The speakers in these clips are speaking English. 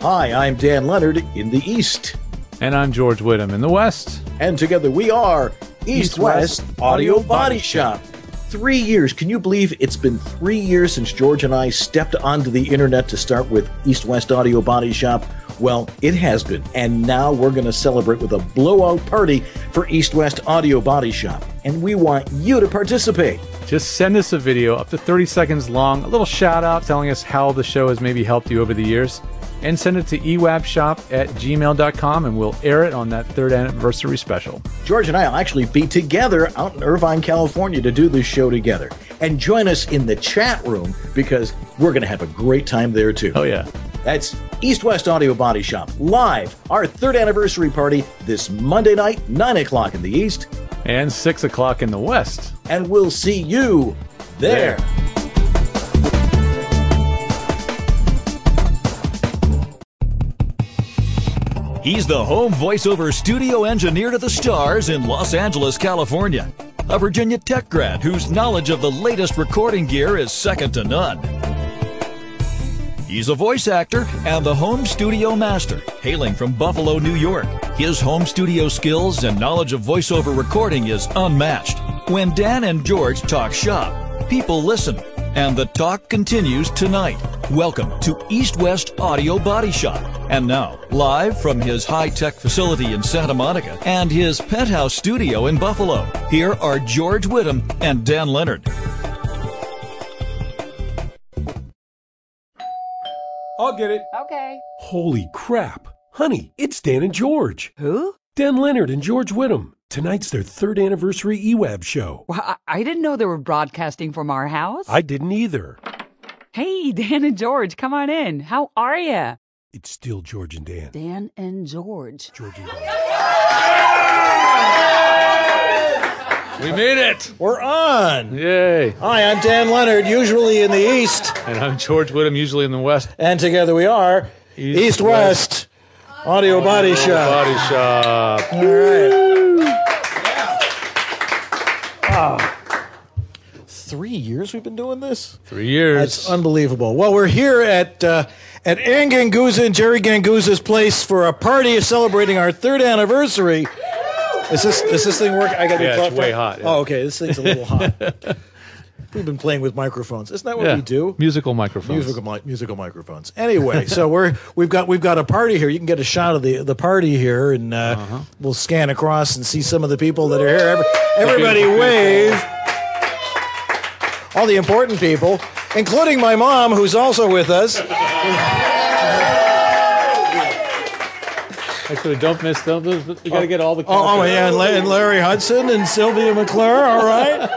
Hi, I'm Dan Leonard in the East. And I'm George Whittam in the West. And together we are East-West Audio Body Shop. 3 years. Can you believe it's been 3 years since George and I stepped onto the internet to start with East-West Audio Body Shop? Well, it has been. And now we're going to celebrate with a blowout party for East-West Audio Body Shop. And we want you to participate. Just send us a video up to 30 seconds long, a little shout out telling us how the show has maybe helped you over the years, and send it to ewabshop@gmail.com and we'll air it on that 3rd anniversary special. George and I will actually be together out in Irvine, California to do this show together. And join us in the chat room because we're going to have a great time there too. Oh yeah. That's East-West Audio Body Shop, live, our 3rd anniversary party this Monday night, 9 o'clock in the East. And 6 o'clock in the West. And we'll see you there. He's the home voiceover studio engineer to the stars in Los Angeles, California. A Virginia Tech grad whose knowledge of the latest recording gear is second to none. He's a voice actor and the home studio master, hailing from Buffalo, New York. His home studio skills and knowledge of voiceover recording is unmatched. When Dan and George talk shop, people listen, and the talk continues tonight. Welcome to East-West Audio Body Shop. And now, live from his high-tech facility in Santa Monica and his penthouse studio in Buffalo, here are George Whittam and Dan Leonard. I'll get it. Okay. Holy crap. Honey, it's Dan and George. Who? Dan Leonard and George Whittam. Tonight's their 3rd anniversary EWAB show. Well, I didn't know they were broadcasting from our house. I didn't either. Hey, Dan and George, come on in. How are you? It's still George and Dan. Dan and George. George and Dan. We made it! We're on! Yay! Hi, I'm Dan Leonard, usually in the East. And I'm George Whittam, usually in the West. And together we are East-West Audio Body Shop. Body Shop. All right. 3 years we've been doing this? 3 years. That's unbelievable. Well, we're here at Ann Ganguza and Jerry Ganguza's place for a party celebrating our 3rd anniversary. Is this thing working? I got it's way hot. Yeah. Oh, okay. This thing's a little hot. We've been playing with microphones. Isn't that what we do? Musical microphones. Musical microphones. Anyway, so we've got a party here. You can get a shot of the party here, and we'll scan across and see some of the people that are here. Everybody wave. All the important people, including my mom, who's also with us. Actually, don't miss. You got to get all the. Oh yeah, and Larry Hudson and Sylvia McClure. All right.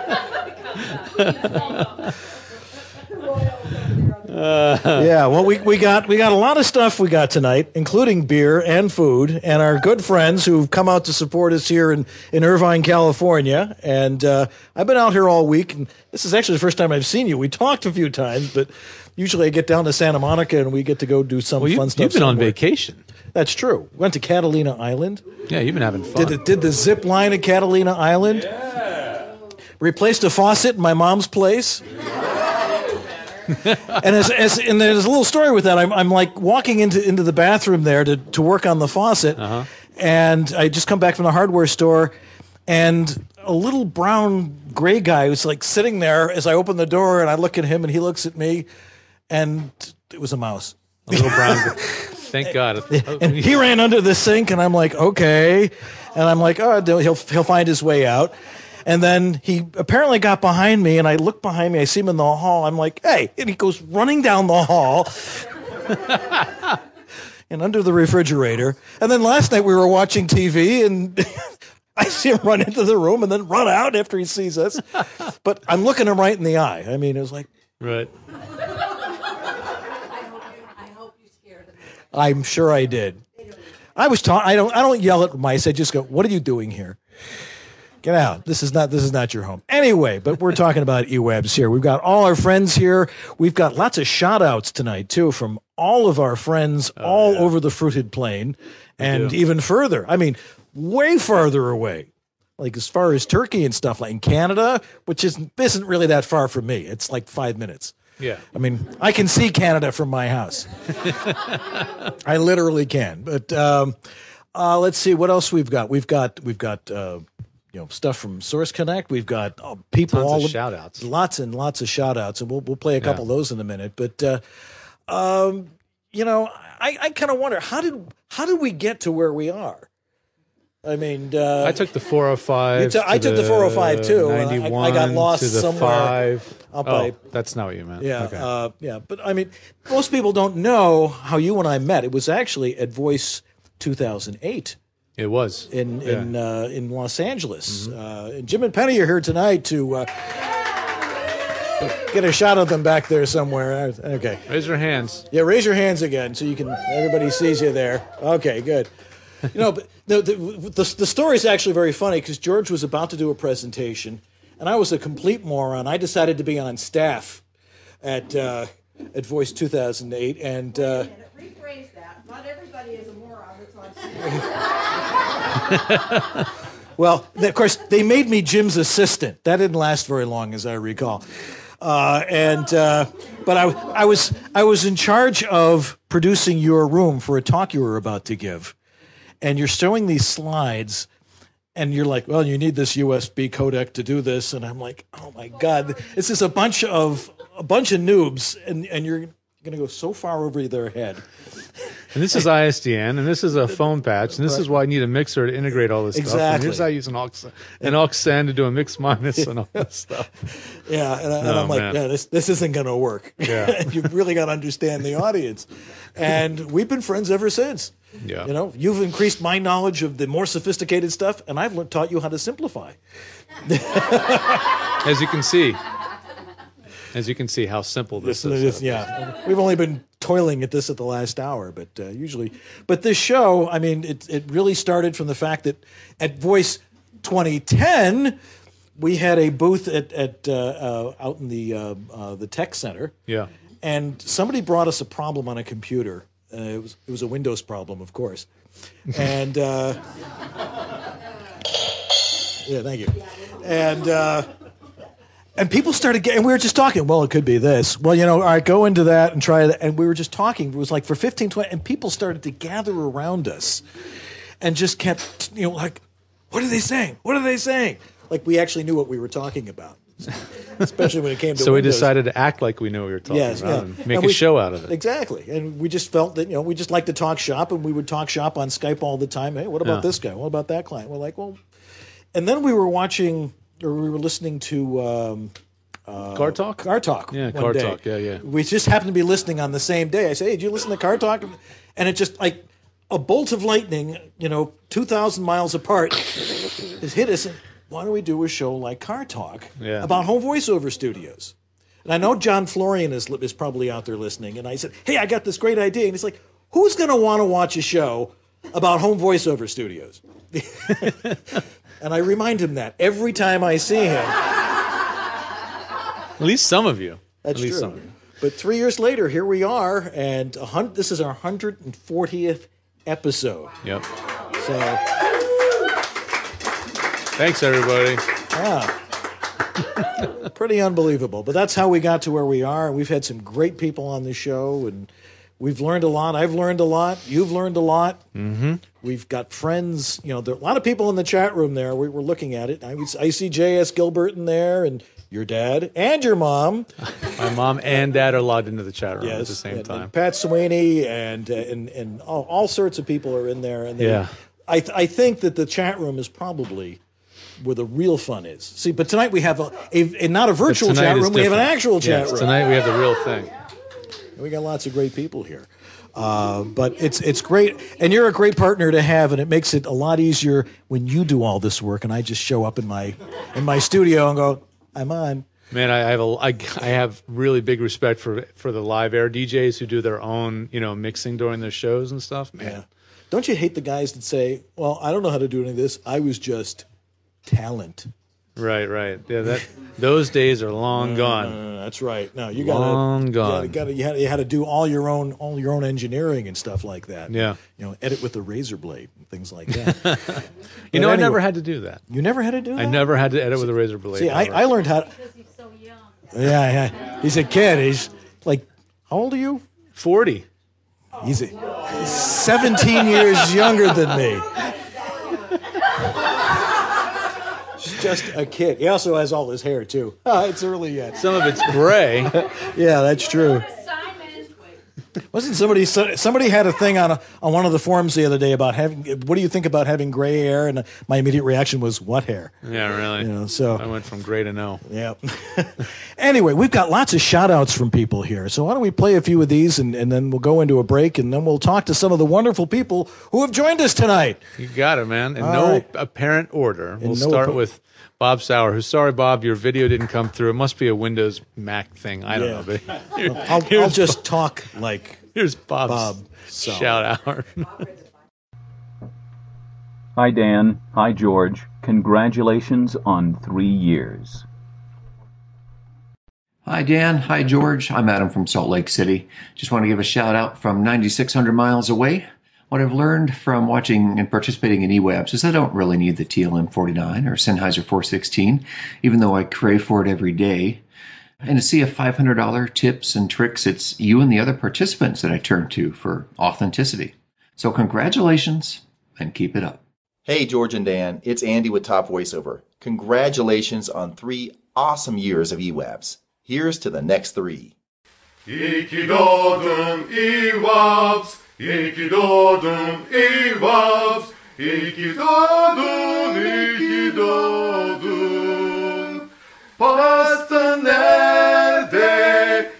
Yeah, well, we got a lot of stuff we got tonight, including beer and food, and our good friends who've come out to support us here in Irvine, California. And I've been out here all week, and this is actually the first time I've seen you. We talked a few times, but usually I get down to Santa Monica and we get to go do some fun stuff. You've been on vacation. That's true. Went to Catalina Island. Yeah, you've been having fun. Did the zip line at Catalina Island. Yeah. Replaced a faucet in my mom's place. And and there's a little story with that. I'm like walking into the bathroom there to work on the faucet, and I just come back from the hardware store, and a little brown gray guy was like sitting there as I open the door, and I look at him, and he looks at me, and it was a mouse. A little brown guy. Thank God. And he ran under the sink, and I'm like, okay. And I'm like, oh, he'll find his way out. And then he apparently got behind me, and I look behind me. I see him in the hall. I'm like, hey. And he goes running down the hall and under the refrigerator. And then last night we were watching TV, and I see him run into the room and then run out after he sees us. But I'm looking him right in the eye. I mean, it was like... Right. I'm sure I did. I was taught. I don't yell at mice. I just go, "What are you doing here? Get out. This is not your home." Anyway, but we're talking about eWebs here. We've got all our friends here. We've got lots of shout outs tonight too from all of our friends all over the fruited plain and even further. I mean, way farther away. Like as far as Turkey and stuff, like in Canada, which isn't really that far from me. It's like 5 minutes. Yeah. I mean, I can see Canada from my house. I literally can. But let's see what else we've got. We've got stuff from Source Connect. We've got people Tons all of shout-outs. lots and lots of shout outs, and we'll play a couple of those in a minute. But I kind of wonder how did we get to where we are? I mean, I took the 405. I took the 405 too. 91 I got lost to the somewhere 5. up by- That's not what you meant. Yeah, Okay. but I mean, most people don't know how you and I met. It was actually at Voice 2008 It was. in Los Angeles. And Jim and Penny are here tonight to get a shot of them back there somewhere. Okay. Raise your hands. Yeah, raise your hands again so everybody sees you there. Okay, good. But the story is actually very funny because George was about to do a presentation, and I was a complete moron. I decided to be on staff at Voice 2008, and rephrase that. Not everybody is a moron that's on stage. well, of course, they made me Jim's assistant. That didn't last very long, as I recall. But I was in charge of producing your room for a talk you were about to give. And you're showing these slides, and you're like, well, you need this USB codec to do this. And I'm like, oh, my God. It's just a bunch of noobs, and you're going to go so far over their head. And this is ISDN, and this is a phone patch, and this is why I need a mixer to integrate all this stuff. And here's how I use an aux to do a mix minus and all that stuff. Yeah, and I'm like, man. yeah, this isn't going to work. Yeah. You've really got to understand the audience. And we've been friends ever since. Yeah. You've increased my knowledge of the more sophisticated stuff, and I've taught you how to simplify. As you can see how simple this is. Yeah, we've only been toiling at this at the last hour, but but this show, I mean, it really started from the fact that at Voice 2010, we had a booth at out in the tech center. Yeah. And somebody brought us a problem on a computer. It was a Windows problem, of course. And yeah, thank you. And people started getting, and we were just talking, well, it could be this. Well, all right, go into that and try it. And we were just talking. It was like for 15, 20, and people started to gather around us and just kept, like, what are they saying? What are they saying? Like we actually knew what we were talking about, especially when it came to So Windows. we decided to act like we knew what we were talking about and make And a we- show out of it. Exactly. And we just felt that, we just like to talk shop, and we would talk shop on Skype all the time. Hey, what about Yeah. this guy? What about that client? We're like, well, and then we were watching, or we were listening to Car Talk? Car Talk. Yeah, one Car day. Talk. Yeah. We just happened to be listening on the same day. I said, hey, did you listen to Car Talk? And it just like a bolt of lightning, 2,000 miles apart, has hit us. And why don't we do a show like Car Talk about home voiceover studios? And I know John Florian is probably out there listening. And I said, hey, I got this great idea. And he's like, who's going to want to watch a show about home voiceover studios? And I remind him that every time I see him. At least some of you. That's At least true. some of you. But 3 years later, here we are, and this is our 140th episode. Yep. So, Thanks, everybody. pretty unbelievable. But that's how we got to where we are. We've had some great people on the show, and we've learned a lot. I've learned a lot. You've learned a lot. Mm-hmm. We've got friends. There are a lot of people in the chat room there. We were looking at it. I see J.S. Gilbert in there, and your dad and your mom. My mom and dad are logged into the chat room Yes, at the same and time. Pat Sweeney and all sorts of people are in there. And Yeah. I think that the chat room is probably where the real fun is. See, but tonight we have not a virtual But tonight chat is room. We have an different. actual chat Yes, room. Tonight we have the real thing. We got lots of great people here. But it's great, and you're a great partner to have, and it makes it a lot easier when you do all this work, and I just show up in my studio and go, I'm on. Man, I have really big respect for the live air DJs who do their own mixing during their shows and stuff. Man, Yeah. Don't you hate the guys that say, well, I don't know how to do any of this. I was just talent. right. Yeah, those days are long gone. That's right. No, you Long gone. you had to do all your own engineering and stuff like that. Yeah. Edit with the razor blade and things like that. I anyway, never had to do that. You never had to do that? I never had to edit with a razor blade. See, ever. I learned how. Because he's so young. Yeah. He's a kid. He's like, how old are you? 40. He's 17 years younger than me. He's just a kid. He also has all his hair, too. It's early yet. Some of it's gray. Yeah, that's true. Wasn't somebody had a thing on one of the forums the other day about what do you think about having gray hair? And my immediate reaction was, what hair? Yeah, really. So I went from gray to no. Yeah. Anyway, we've got lots of shout-outs from people here. So why don't we play a few of these, and then we'll go into a break, and then we'll talk to some of the wonderful people who have joined us tonight. You got it, man. In no apparent order. We'll start with Bob Sauer, who's sorry, Bob, your video didn't come through. It must be a Windows Mac thing. I don't know. But I'll just talk like here's Bob's shout out. Hi, Dan. Hi, George. Congratulations on 3 years. Hi, Dan. Hi, George. I'm Adam from Salt Lake City. Just want to give a shout out from 9,600 miles away. What I've learned from watching and participating in eWebs is I don't really need the TLM49 or Sennheiser 416, even though I crave for it every day. And to see a $500 tips and tricks, it's you and the other participants that I turn to for authenticity. So congratulations and keep it up. Hey, George and Dan. It's Andy with Top Voiceover. Congratulations on 3 awesome years of eWebs. Here's to the next 3. İkidadın eWebs. İkidadın eWebs, İkidadın. Boston nerede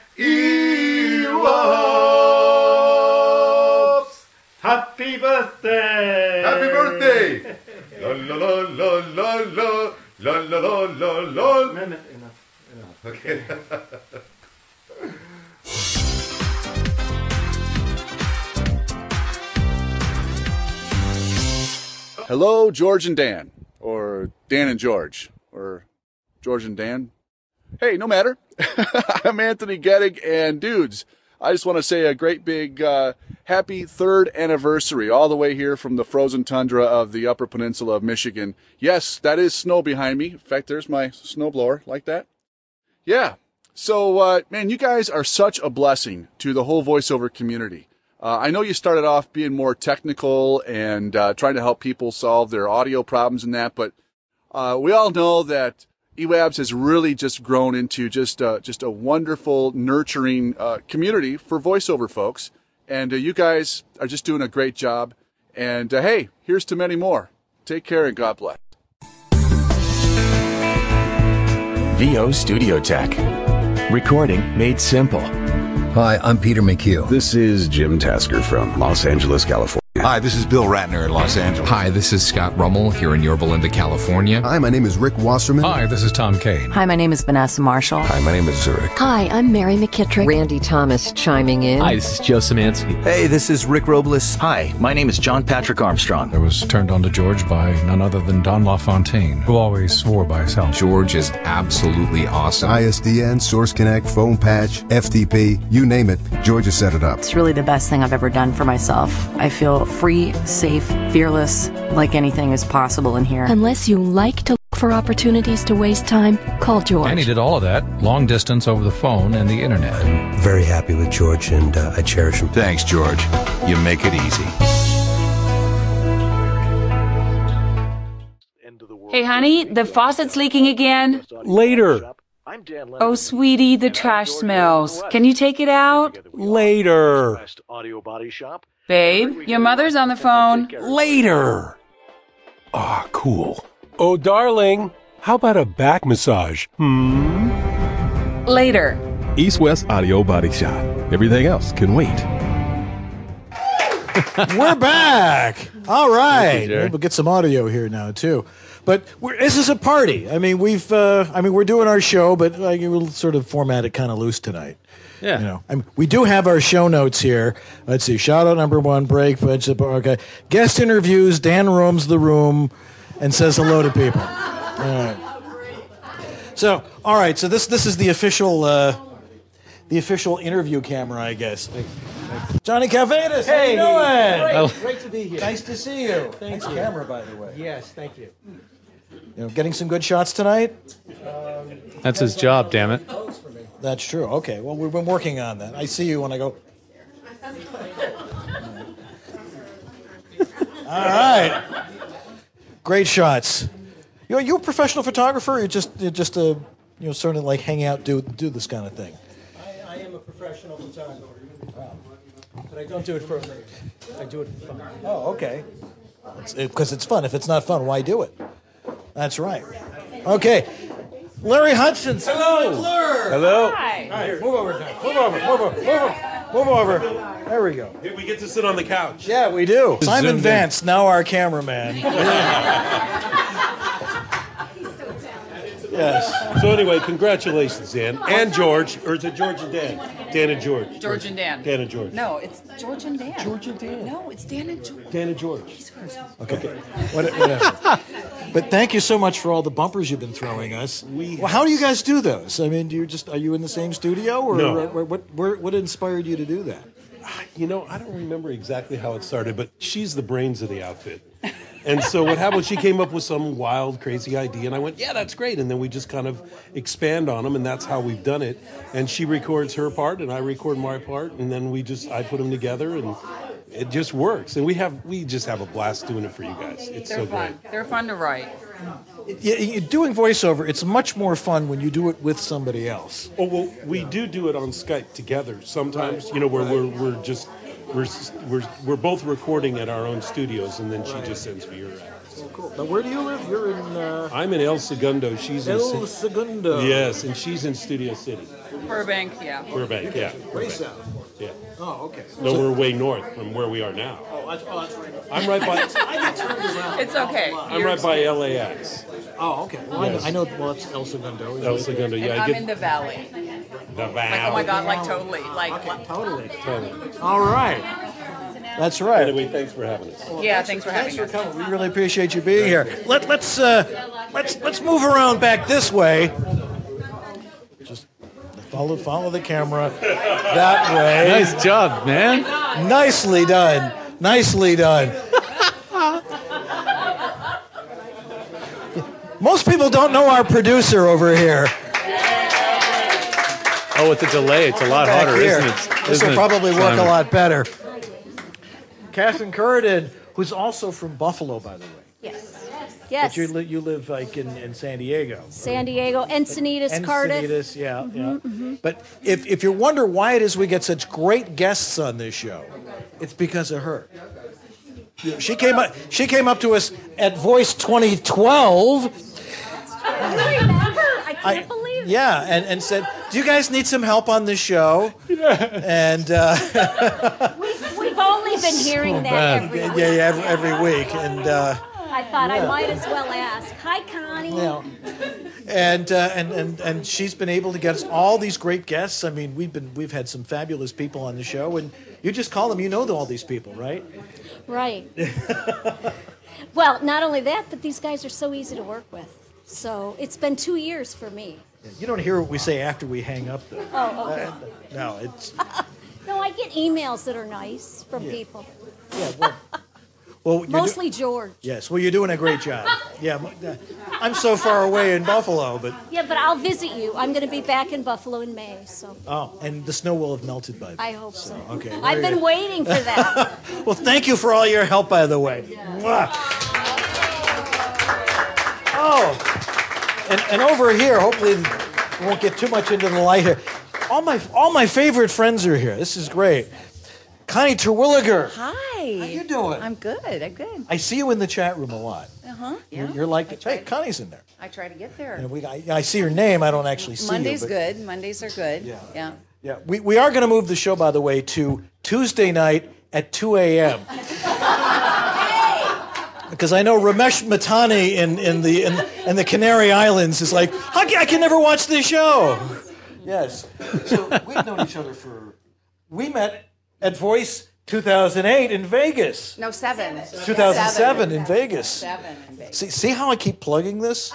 eWebs? Happy birthday! Happy birthday! La la la la la la la la la la. Enough. Okay. Hello, George and Dan, or Dan and George, or George and Dan. Hey, no matter. I'm Anthony Gettig, and dudes, I just want to say a great big happy 3rd anniversary all the way here from the frozen tundra of the Upper Peninsula of Michigan. Yes, that is snow behind me. In fact, there's my snowblower, like that. Yeah. So, man, you guys are such a blessing to the whole voiceover community. I know you started off being more technical and trying to help people solve their audio problems and that, but we all know that eWebs has really just grown into just a wonderful, nurturing community for voiceover folks. And you guys are just doing a great job. And hey, here's to many more. Take care and God bless. VO Studio Tech. Recording made simple. Hi, I'm Peter McHugh. This is Jim Tasker from Los Angeles, California. Hi, this is Bill Ratner in Los Angeles. Hi, this is Scott Rummel here in Yorba Linda, California. Hi, my name is Rick Wasserman. Hi, this is Tom Kane. Hi, my name is Vanessa Marshall. Hi, my name is Zurich. Hi, I'm Mary McKittrick. Randy Thomas chiming in. Hi, this is Joe Szymanski. Hey, this is Rick Robles. Hi, my name is John Patrick Armstrong. I was turned on to George by none other than Don LaFontaine, who always swore by his health. George is absolutely awesome. ISDN, Source Connect, Phone Patch, FTP, you name it, George has set it up. It's really the best thing I've ever done for myself. I feel free, safe, fearless, like anything is possible in here. Unless you like to look for opportunities to waste time, call George. And he did all of that, long distance over the phone and the internet. I'm very happy with George, and I cherish him. Thanks, George. You make it easy. Hey, honey, the faucet's leaking again. Later. Oh, sweetie, the trash smells. Can you take it out? Later. Babe, your mother's on the phone. Later. Ah, cool. Oh, darling, how about a back massage? Later. East West Audio Body Shop. Everything else can wait. We're back. All right. We'll get some audio here now, too. But this is a party. I mean, we're doing our show, but we'll sort of format it kind of loose tonight. Yeah. You know, we do have our show notes here. Let's see. Shout out number 1, break. Okay. Guest interviews. Dan roams the room and says hello to people. All right. So, all right. So this is the official interview camera, I guess. Johnny Calvadas, hey, how you doing? Great to be here. Nice to see you. Thank you. Camera, by the way. Yes, thank you. Getting some good shots tonight? That's his job, damn it. That's true. Okay. Well, we've been working on that. I see you when I go. All right. Great shots. You a professional photographer? Or you're just a sort of like hang out, do this kind of thing. I am a professional photographer, but I don't do it for a living. I do it for fun. Oh, okay. Because it's fun. If it's not fun, why do it? That's right. Okay. Larry Hudson. Hello. Hello. Hi. All right, move over now. Move over. There we go. We get to sit on the couch. Yeah, we do. Simon Vance, now our cameraman. Yes. So anyway, congratulations, Dan. And George. Or is it George and Dan? Dan and George. George and Dan. Dan and George. No, it's George and Dan. George and Dan. No, it's Dan and George. Dan and George. Okay. Whatever. But thank you so much for all the bumpers you've been throwing us. Well, how do you guys do those? I mean, are you in the same studio, or No. What inspired you to do that? I don't remember exactly how it started, but she's the brains of the outfit. And so what happened, she came up with some wild, crazy idea, and I went, yeah, that's great. And then we just kind of expand on them, and that's how we've done it. And she records her part, and I record my part, and then I put them together, and it just works. And we just have a blast doing it for you guys. It's They're so fun. great. They're fun to write. Doing voiceover, it's much more fun when you do it with somebody else. Oh, well, we do it on Skype together sometimes, where we're both recording at our own studios, and then she just sends me her address. Oh, cool. Now, where do you live? You're in... I'm in El Segundo. She's in... El Segundo. Yes, and she's in Studio City. Burbank, yeah. Burbank, yeah. Way south. Yeah. Oh, okay. No, we're way north from where we are now. Oh, that's right. I'm right by... I get turned around. It's okay. I'm right by LAX. Oh, okay. Well, Yes. I know. Well, it's El Segundo. El Segundo, And yeah. I'm in the valley. The Like, valley. oh my God, like totally. Totally. Totally. All right. That's right. Anyway, thanks for having us. Yeah, thanks for having Thanks us. for coming. We really appreciate you being here. Let's move around back this way. Just follow the camera that way. Nice job, man. Nicely done. Nicely done. Most people don't know our producer over here. Oh, with the delay, it's a lot Back harder, here. isn't it? This will Isn't it, probably work a Simon? lot better. Casson Curran, who's also from Buffalo, by the way. Yes. Yes. But you live like in San Diego. San Diego, Encinitas, Cardiff. Encinitas, yeah. But if you wonder why it is we get such great guests on this show, it's because of her. She came up to us at Voice 2012. I remember. I can't believe it. Yeah, and said, "Do you guys need some help on the show?" And We've only been hearing that every week. every week, and I thought I might as well ask. Hi, Connie. yeah. And she's been able to get us all these great guests. I mean, we've had some fabulous people on the show, and you just call them, you know all these people, right? Right. Well, not only that, but these guys are so easy to work with. So it's been 2 years for me. You don't hear what we say after we hang up, though. Oh, okay. No, it's No, I get emails that are nice from people. yeah. Well, you're Mostly George. yes. Well, you're doing a great job. Yeah, I'm so far away in Buffalo, but Yeah, but I'll visit you. I'm going to be back in Buffalo in May, so and the snow will have melted by then. I hope so. Okay. I've very been good. waiting for that. Well, thank you for all your help, by the way. Mwah. Oh, and over here, hopefully we won't get too much into the light here. All my favorite friends are here. This is great. Connie Terwilliger. Hi. How you doing? I'm good. I'm good. I see you in the chat room a lot. Yeah. You're like, hey, Connie's in there. I try to get there. And I see your name. I don't actually see Monday's you. good. Mondays are good. Yeah. Yeah. We are going to move the show, by the way, to Tuesday night at 2 a.m. Because I know Ramesh Matani in the Canary Islands is like, I can never watch this show. Yes. So we've known each other we met at Voice 2008 in Vegas. No, 2007 in Vegas. 7 in Vegas. See how I keep plugging this?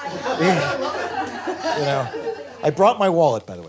I brought my wallet, by the way.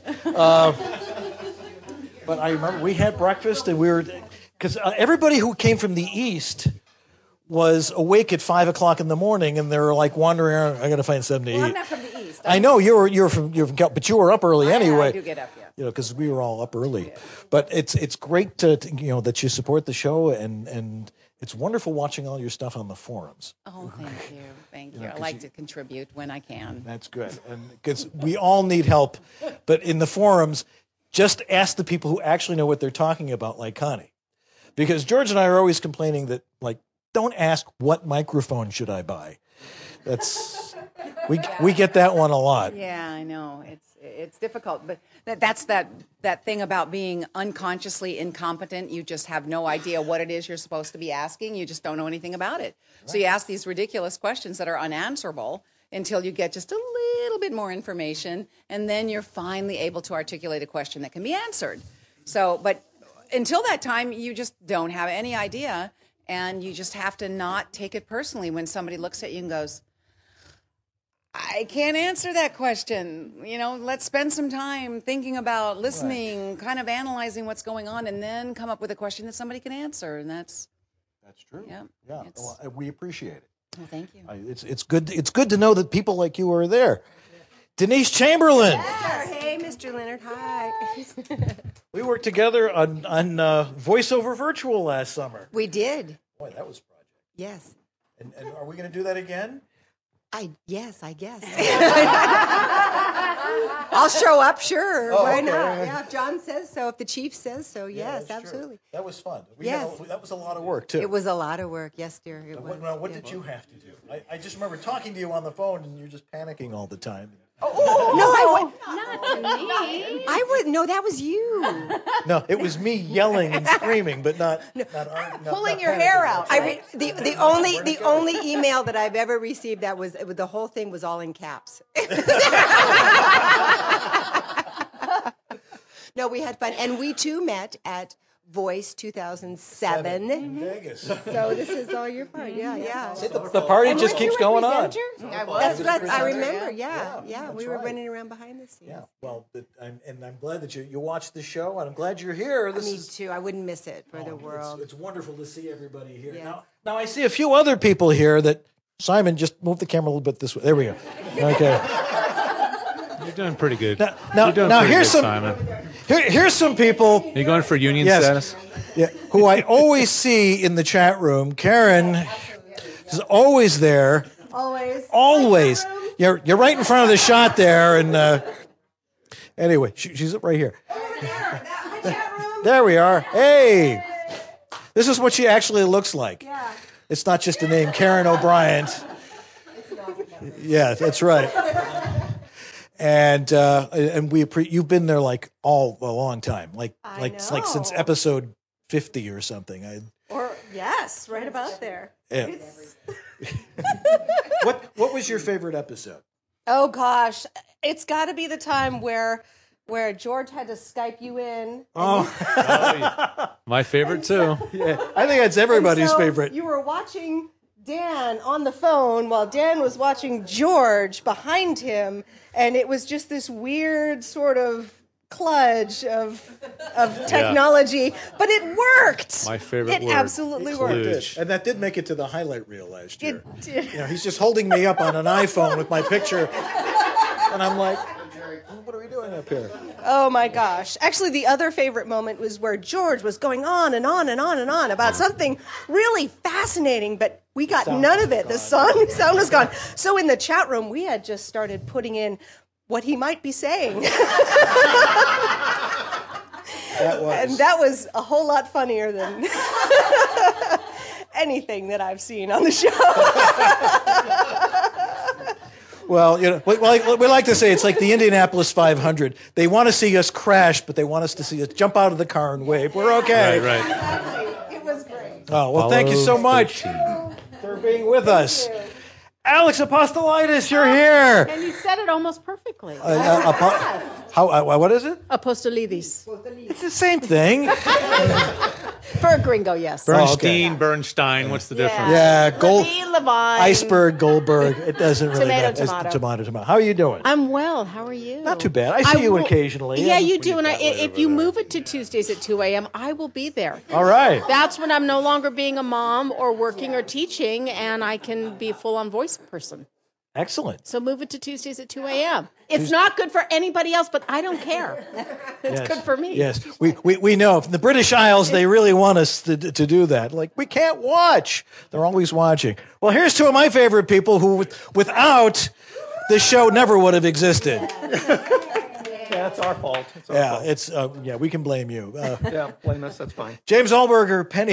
But I remember we had breakfast and because everybody who came from the East was awake at 5 o'clock in the morning and they were like wandering around, I got to find something to eat. Well, I'm not from the East. I know you're from Cal, but you were up early anyway. I do get up, yeah. You know, because we were all up early. But it's great to that you support the show, and it's wonderful watching all your stuff on the forums. Oh, thank you. I like to contribute when I can. That's good, and because we all need help, but in the forums, just ask the people who actually know what they're talking about, like Connie, because George and I are always complaining that don't ask what microphone should I buy. That's we get that one a lot. Yeah, I know. It's difficult, but that's that thing about being unconsciously incompetent. You just have no idea what it is you're supposed to be asking. You just don't know anything about it. Right. So you ask these ridiculous questions that are unanswerable until you get just a little bit more information, and then you're finally able to articulate a question that can be answered. So, but until that time, you just don't have any idea, and you just have to not take it personally when somebody looks at you and goes, I can't answer that question. Let's spend some time thinking about listening, kind of analyzing what's going on, and then come up with a question that somebody can answer. And that's true. Yeah. Well, we appreciate it. Well, thank you. It's good. It's good to know that people like you are there. Denise Chamberlain. Yes. Hey, Mr. Leonard. Hi. We worked together on VoiceOver Virtual last summer. We did. Boy, that was a project. Yes. And are we going to do that again? Yes, I guess. I'll show up, sure. Oh, Why okay. not? Yeah, if John says so, if the chief says so, yes, absolutely. True. That was fun. Yes. That was a lot of work, too. It was a lot of work, yes, dear. What did you have to do? I just remember talking to you on the phone, and you're just panicking all the time. No, not to me. I would. No, that was you. No, it was me yelling and screaming, but not pulling your hair out. Right? The only email that I've ever received that was the whole thing was all in caps. No, we had fun, and we too met at Voice 2007 in Vegas. So this is all your part. Yeah. The party just keeps going on. That's what I remember. Yeah. We were running around behind the scenes. Yeah. Well, I'm glad that you watched the show, and I'm glad you're here. Me too. I wouldn't miss it for the world. It's wonderful to see everybody here. Yes. Now I see a few other people here that Simon just moved the camera a little bit this way. There we go. Okay. You're doing pretty good. Now here's some. Simon. Here's some people. Are you going for union status? Yeah, who I always see in the chat room. Karen is always there. Always. You're right in front of the shot there, and anyway, she's right here. There we are. Hey, this is what she actually looks like. Yeah. It's not just a name, Karen O'Brien. Yeah, that's right. And you've been there like a long time, like since episode 50 or something. Yes, right about there. Yeah. What was your favorite episode? Oh gosh, it's got to be the time where George had to Skype you in. My favorite too. Yeah, I think that's everybody's favorite. You were watching Dan on the phone while Dan was watching George behind him. And it was just this weird sort of kludge of technology, but it worked. My favorite word. It absolutely worked. And that did make it to the highlight reel last year. It did. He's just holding me up on an iPhone with my picture, and I'm like, what are we doing up here? Oh my gosh. Actually, the other favorite moment was where George was going on and on and on and on about something really fascinating, but we got none of it. The sound was gone. So in the chat room, we had just started putting in what he might be saying. And that was a whole lot funnier than anything that I've seen on the show. Well, we like to say it's like the Indianapolis 500. They want to see us crash, but they want us to see us jump out of the car and wave. We're okay. Right. Exactly. It was great. Oh, well, thank you so much for being with us. Alex Apostolitis, you're here. And you said it almost perfectly. What is it? Apostolidis. It's the same thing. For a gringo, yes. Bernstein. What's the difference? Yeah, Levine. Iceberg, Goldberg. It doesn't really matter. Tomato. How are you doing? I'm well. How are you? Not too bad. I see you occasionally. Yeah, you do. And if you move it to Tuesdays at 2 a.m., I will be there. All right. That's when I'm no longer being a mom or working or teaching, and I can be a full-on voice person. Excellent. So move it to Tuesdays at 2 a.m. It's not good for anybody else, but I don't care. It's good for me. Yes, we know. From the British Isles, they really want us to do that. Like, we can't watch. They're always watching. Well, here's two of my favorite people who, without this show, never would have existed. Yeah, it's our fault. It's our fault. We can blame you. Yeah, blame us. That's fine. James Allberger, Penny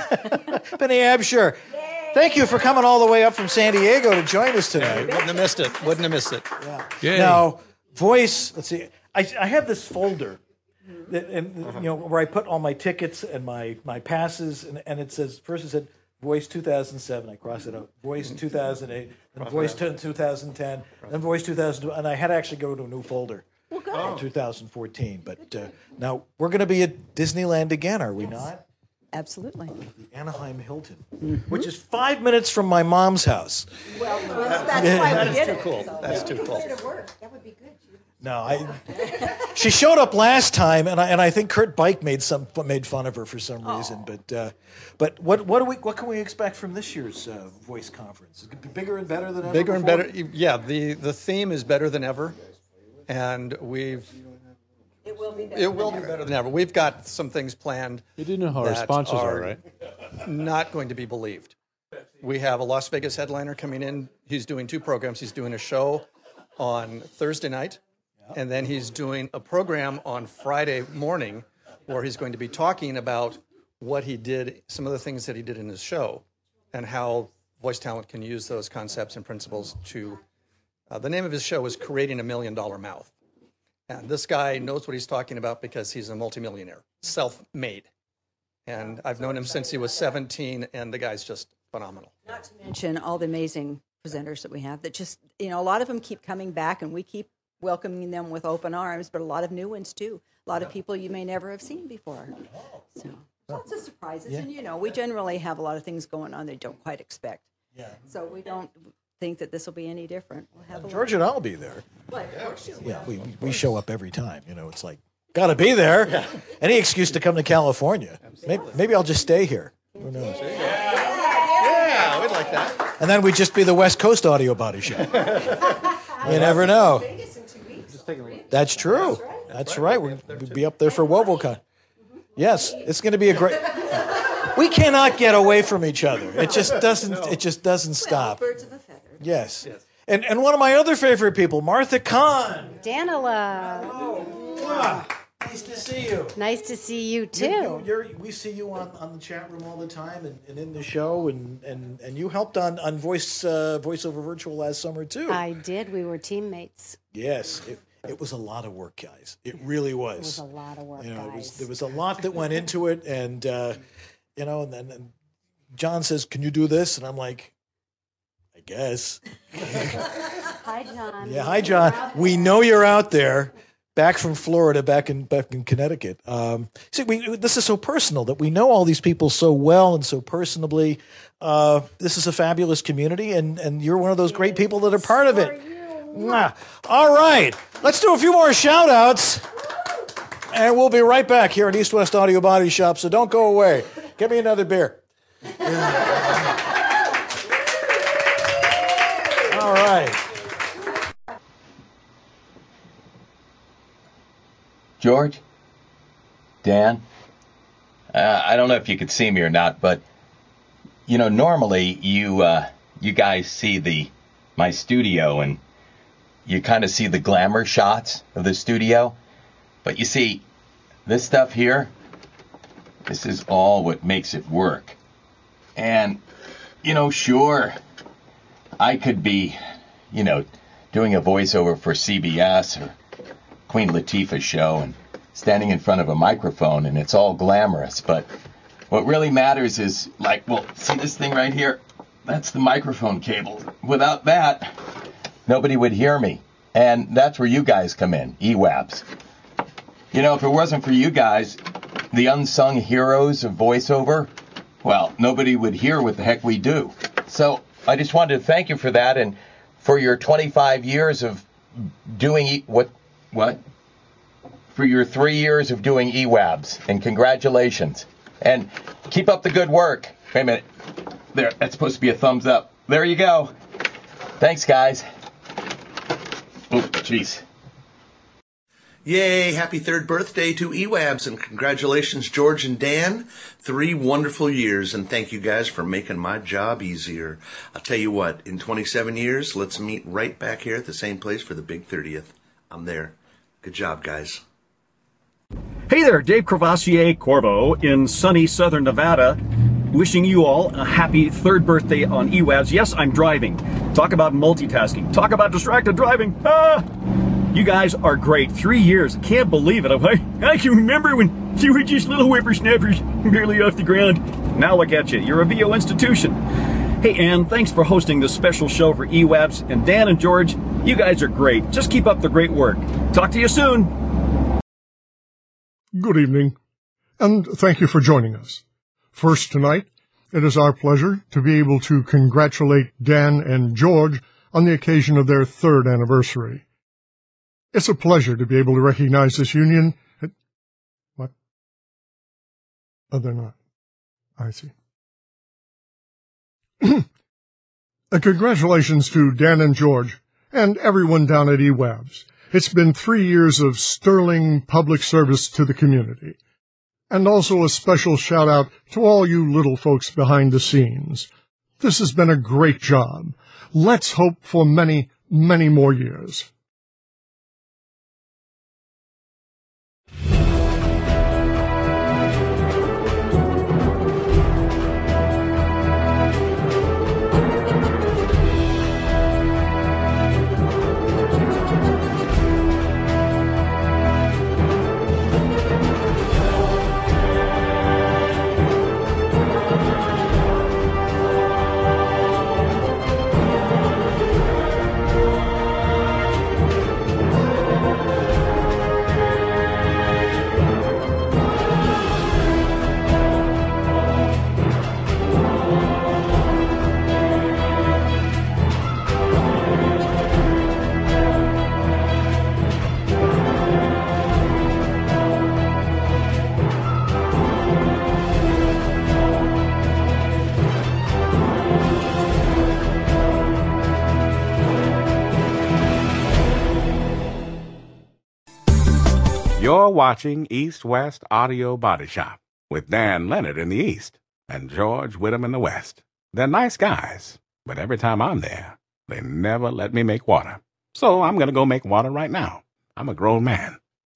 Absher. Thank you for coming all the way up from San Diego to join us tonight. Wouldn't have missed it. Yeah. Now, voice. Let's see. I have this folder, where I put all my tickets and my passes, and it says first it said Voice 2007. I crossed it out. Voice 2008. Then Voice 2010. Then Voice 2002. And I had to actually go to a new folder. Well, good. In 2014. But now we're going to be at Disneyland again, are we not? Absolutely. The Anaheim Hilton, which is 5 minutes from my mom's house. Well, that's why we did it. Cool. So That's too cool. That would be good. No, she showed up last time, and I think Kurt Bike made fun of her for some reason. But what can we expect from this year's voice conference? Is it bigger and better than ever? Bigger and better. Yeah, the theme is better than ever, and It will be better than ever. We've got some things planned. You do know how our sponsors are, right? Not going to be believed. We have a Las Vegas headliner coming in. He's doing 2 programs. He's doing a show on Thursday night, and then he's doing a program on Friday morning where he's going to be talking about what he did, some of the things that he did in his show, and how voice talent can use those concepts and principles to... the name of his show is Creating $1 Million Mouth. And this guy knows what he's talking about because he's a multimillionaire, self-made. And I've known him since he was 17, and the guy's just phenomenal. Not to mention all the amazing presenters that we have that just, a lot of them keep coming back, and we keep welcoming them with open arms, but a lot of new ones, too. A lot of people you may never have seen before. So lots of surprises. Yeah. And, we generally have a lot of things going on they don't quite expect. Yeah. So we don't think that this will be any different. We'll have George and I'll be there. Well, of course you will. Yeah, we show up every time. It's like, got to be there. Yeah. Any excuse to come to California. Maybe I'll just stay here. Who knows? Yeah, we'd like that. And then we'd just be the West Coast Audio Body Shop. You never know. That's true. That's right. We'll be up there for WovoCon. Yes, it's going to be a great... We cannot get away from each other. It just doesn't. It just doesn't stop. Birds of a feather. Yes. And one of my other favorite people, Martha Kahn. Danila. Oh, nice to see you. Nice to see you too. We see you on the chat room all the time and in the show, and you helped on voiceover virtual last summer too. I did. We were teammates. Yes. It was a lot of work, guys. It really was. It was a lot of work, guys. There was a lot that went into it, and and then John says, "Can you do this?" And I'm like, "I guess." Hi, John. Yeah, hi, John. We know you're out there, back from Florida, back in Connecticut. This is so personal that we know all these people so well and so personably. This is a fabulous community, and you're one of those great people that are part of it. All right, let's do a few more shout-outs, and we'll be right back here at East West Audio Body Shop, so don't go away. Give me another beer. All right. George? Dan? I don't know if you could see me or not, but, normally you guys see my studio and you kind of see the glamour shots of the studio. But you see, this stuff here, this is all what makes it work. And, sure, I could be, doing a voiceover for CBS or Queen Latifah's show and standing in front of a microphone, and it's all glamorous. But what really matters is, see this thing right here? That's the microphone cable. Without that, nobody would hear me. And that's where you guys come in, EWABs. If it wasn't for you guys, the unsung heroes of voiceover, well, nobody would hear what the heck we do. So I just wanted to thank you for that and for your 25 years of doing what? For your 3 years of doing EWABs, and congratulations. And keep up the good work. Wait a minute. There, that's supposed to be a thumbs up. There you go. Thanks, guys. Oh, jeez. Yay, happy third birthday to EWABS, and congratulations, George and Dan. 3 wonderful years, and thank you guys for making my job easier. I'll tell you what, in 27 years, let's meet right back here at the same place for the big 30th. I'm there. Good job, guys. Hey there, Dave Crevassier Corvo in sunny southern Nevada, wishing you all a happy third birthday on EWABS. Yes, I'm driving. Talk about multitasking. Talk about distracted driving. You guys are great. 3 years. I can't believe it. I can remember when you were just little whippersnappers, barely off the ground. Now look at you. You're a VO institution. Hey, Ann, thanks for hosting this special show for EWABS. And Dan and George, you guys are great. Just keep up the great work. Talk to you soon. Good evening, and thank you for joining us. First tonight, it is our pleasure to be able to congratulate Dan and George on the occasion of their 3rd anniversary. It's a pleasure to be able to recognize this union. What? Oh, they're not. I see. Congratulations to Dan and George, and everyone down at EWABS. It's been 3 years of sterling public service to the community. And also a special shout-out to all you little folks behind the scenes. This has been a great job. Let's hope for many, many more years. You're watching East West Audio Body Shop with Dan Leonard in the East and George Whittam in the West. They're nice guys, but every time I'm there, they never let me make water. So I'm going to go make water right now. I'm a grown man.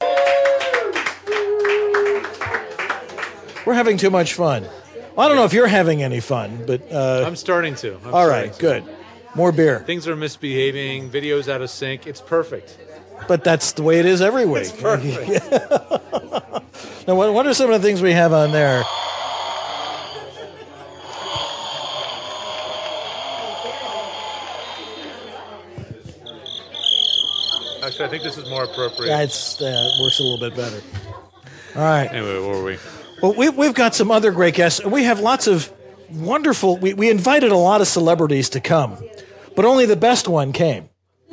We're having too much fun. Well, I don't know if you're having any fun, but... I'm starting to. All right, good. More beer. Things are misbehaving, videos out of sync. It's perfect. But that's the way it is every week. It's perfect. Now, what are some of the things we have on there? Actually, I think this is more appropriate. Yeah, it works a little bit better. All right. Anyway, where were we? Well, we've got some other great guests. We have lots of wonderful... We invited a lot of celebrities to come, but only the best one came.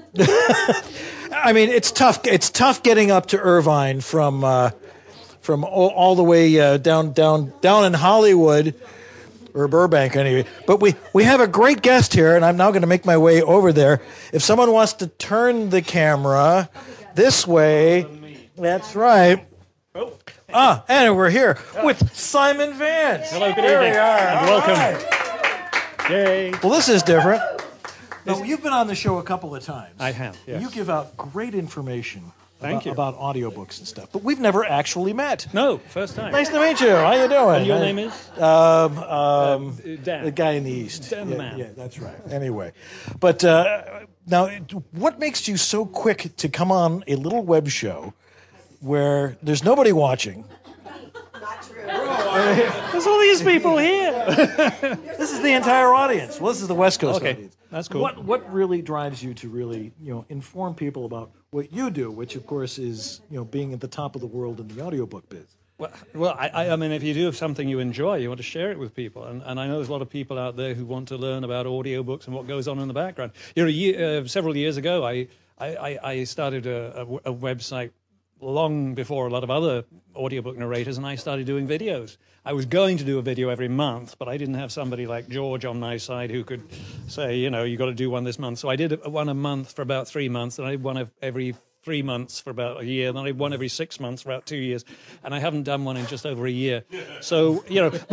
I mean, it's tough. It's tough getting up to Irvine from all the way down in Hollywood or Burbank anyway. But we have a great guest here, and I'm now going to make my way over there. If someone wants to turn the camera this way, that's right. And we're here with Simon Vance. Hello, good There evening. we are. And All welcome. right. Yay. Well, this is different. No, you've been on the show a couple of times. I have, yes. You give out great information Thank you. about audiobooks and stuff, but we've never actually met. No, first time. Nice to meet you. How you doing? And your name is? Dan. The guy in the East. Dan the man. Yeah, that's right. Anyway, but now, what makes you so quick to come on a little web show where there's nobody watching? There's all these people here. This is the entire audience. Well, this is the West Coast audience. That's cool. What really drives you to really inform people about what you do, which of course is being at the top of the world in the audiobook biz? Well, I mean, if you do something you enjoy, you want to share it with people. And I know there's a lot of people out there who want to learn about audiobooks and what goes on in the background. Several years ago, I started a website long before a lot of other audiobook narrators, and I started doing videos. I was going to do a video every month, but I didn't have somebody like George on my side who could say, you got to do one this month. So I did one a month for about 3 months, and I did one every 3 months for about a year, then I did one every 6 months for about 2 years, and I haven't done one in just over a year. So,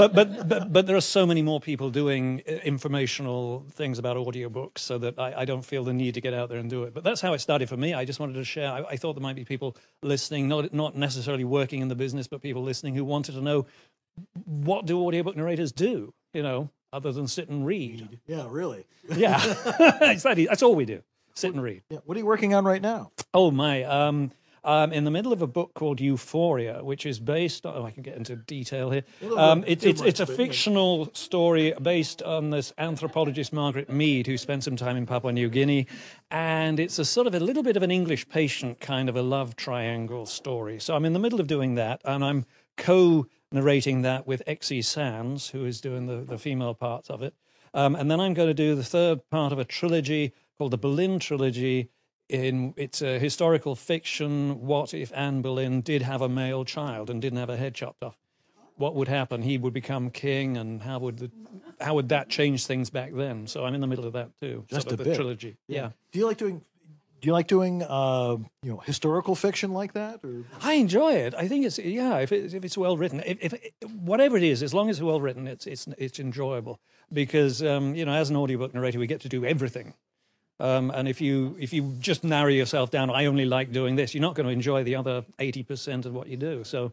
but there are so many more people doing informational things about audiobooks, so that I don't feel the need to get out there and do it. But that's how it started for me. I just wanted to share. I thought there might be people listening, not necessarily working in the business, but people listening who wanted to know, what do audiobook narrators do, other than sit and read? Yeah, really. Yeah, that's all we do. Sit and read. Yeah. What are you working on right now? Oh, my. I'm in the middle of a book called Euphoria, which is based on, I can get into detail here. It's a fictional story based on this anthropologist, Margaret Mead, who spent some time in Papua New Guinea. And it's a sort of a little bit of an English Patient kind of a love triangle story. So I'm in the middle of doing that, and I'm co-narrating that with Exie Sands, who is doing the female parts of it. And then I'm going to do the third part of a trilogy called the Boleyn Trilogy. It's a historical fiction. What if Anne Boleyn did have a male child and didn't have her head chopped off? What would happen? He would become king, and how would that change things back then? So I'm in the middle of that too. Just sort of a bit. Trilogy. Yeah. Do you like doing historical fiction like that? Or? I enjoy it. I think it's if it's well written, if whatever it is, as long as it's well written, it's enjoyable, because as an audiobook narrator we get to do everything. And if you just narrow yourself down, I only like doing this, you're not going to enjoy the other 80% of what you do. So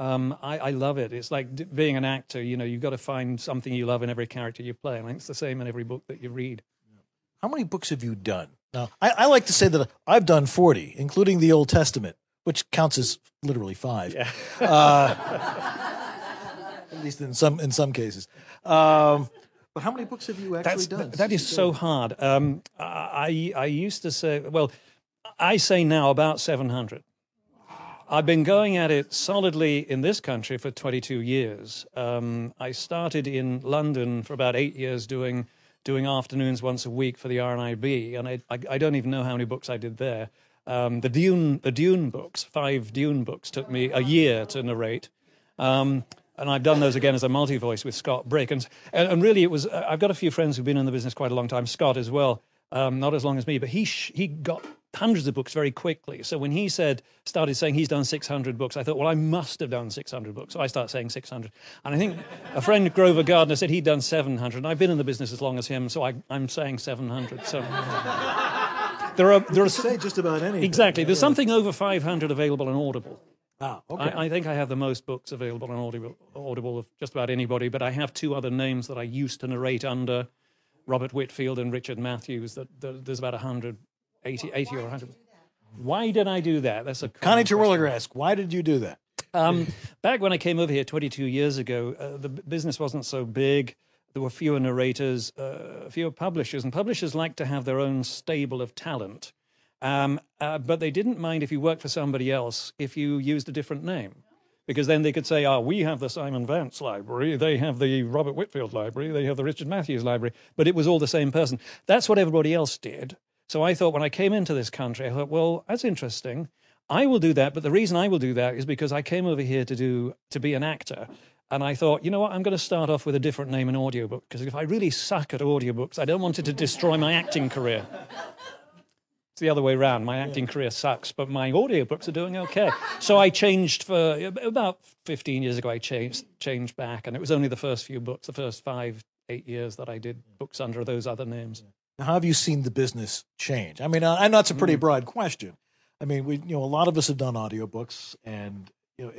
I love it. It's like being an actor. You've got to find something you love in every character you play. And I think it's the same in every book that you read. How many books have you done? Now, I like to say that I've done 40, including the Old Testament, which counts as literally 5. Yeah. At least in some cases. But how many books have you actually done? That is so hard. I used to say, I say now about 700. I've been going at it solidly in this country for 22 years. I started in London for about 8 years doing afternoons once a week for the RNIB, and I don't even know how many books I did there. The Dune books, 5 Dune books, took me a year to narrate. And I've done those again as a multi-voice with Scott Brick. And really it was, I've got a few friends who've been in the business quite a long time, Scott as well, not as long as me, but he got hundreds of books very quickly. So when he started saying he's done 600 books, I thought, well, I must have done 600 books. So I started saying 600. And I think a friend, Grover Gardner, said he'd done 700. And I've been in the business as long as him, so I'm saying 700. So there are say just about anything. Exactly. There's something over 500 available on Audible. Ah, okay. I think I have the most books available on Audible of just about anybody, but I have 2 other names that I used to narrate under, Robert Whitfield and Richard Matthews. That there's about 80 or 100. Why did I do that? That's a Connie Terwilliger asked, why did you do that? Back when I came over here 22 years ago, the business wasn't so big. There were fewer narrators, fewer publishers, and publishers like to have their own stable of talent. But they didn't mind if you worked for somebody else if you used a different name, because then they could say, we have the Simon Vance library, they have the Robert Whitfield library, they have the Richard Matthews library, but it was all the same person. That's what everybody else did. So I thought when I came into this country, I thought, well, that's interesting. I will do that, but the reason I will do that is because I came over here to be an actor. And I thought, you know what, I'm going to start off with a different name in audiobook, because if I really suck at audiobooks, I don't want it to destroy my acting career. The other way around. My acting career sucks, but my audiobooks are doing okay. So I changed for about 15 years ago. I changed back, and it was only the first few books, the first 5-8 years that I did books under those other names. Now, how have you seen the business change? I mean, I know it's a pretty broad question. I mean, a lot of us have done audiobooks, and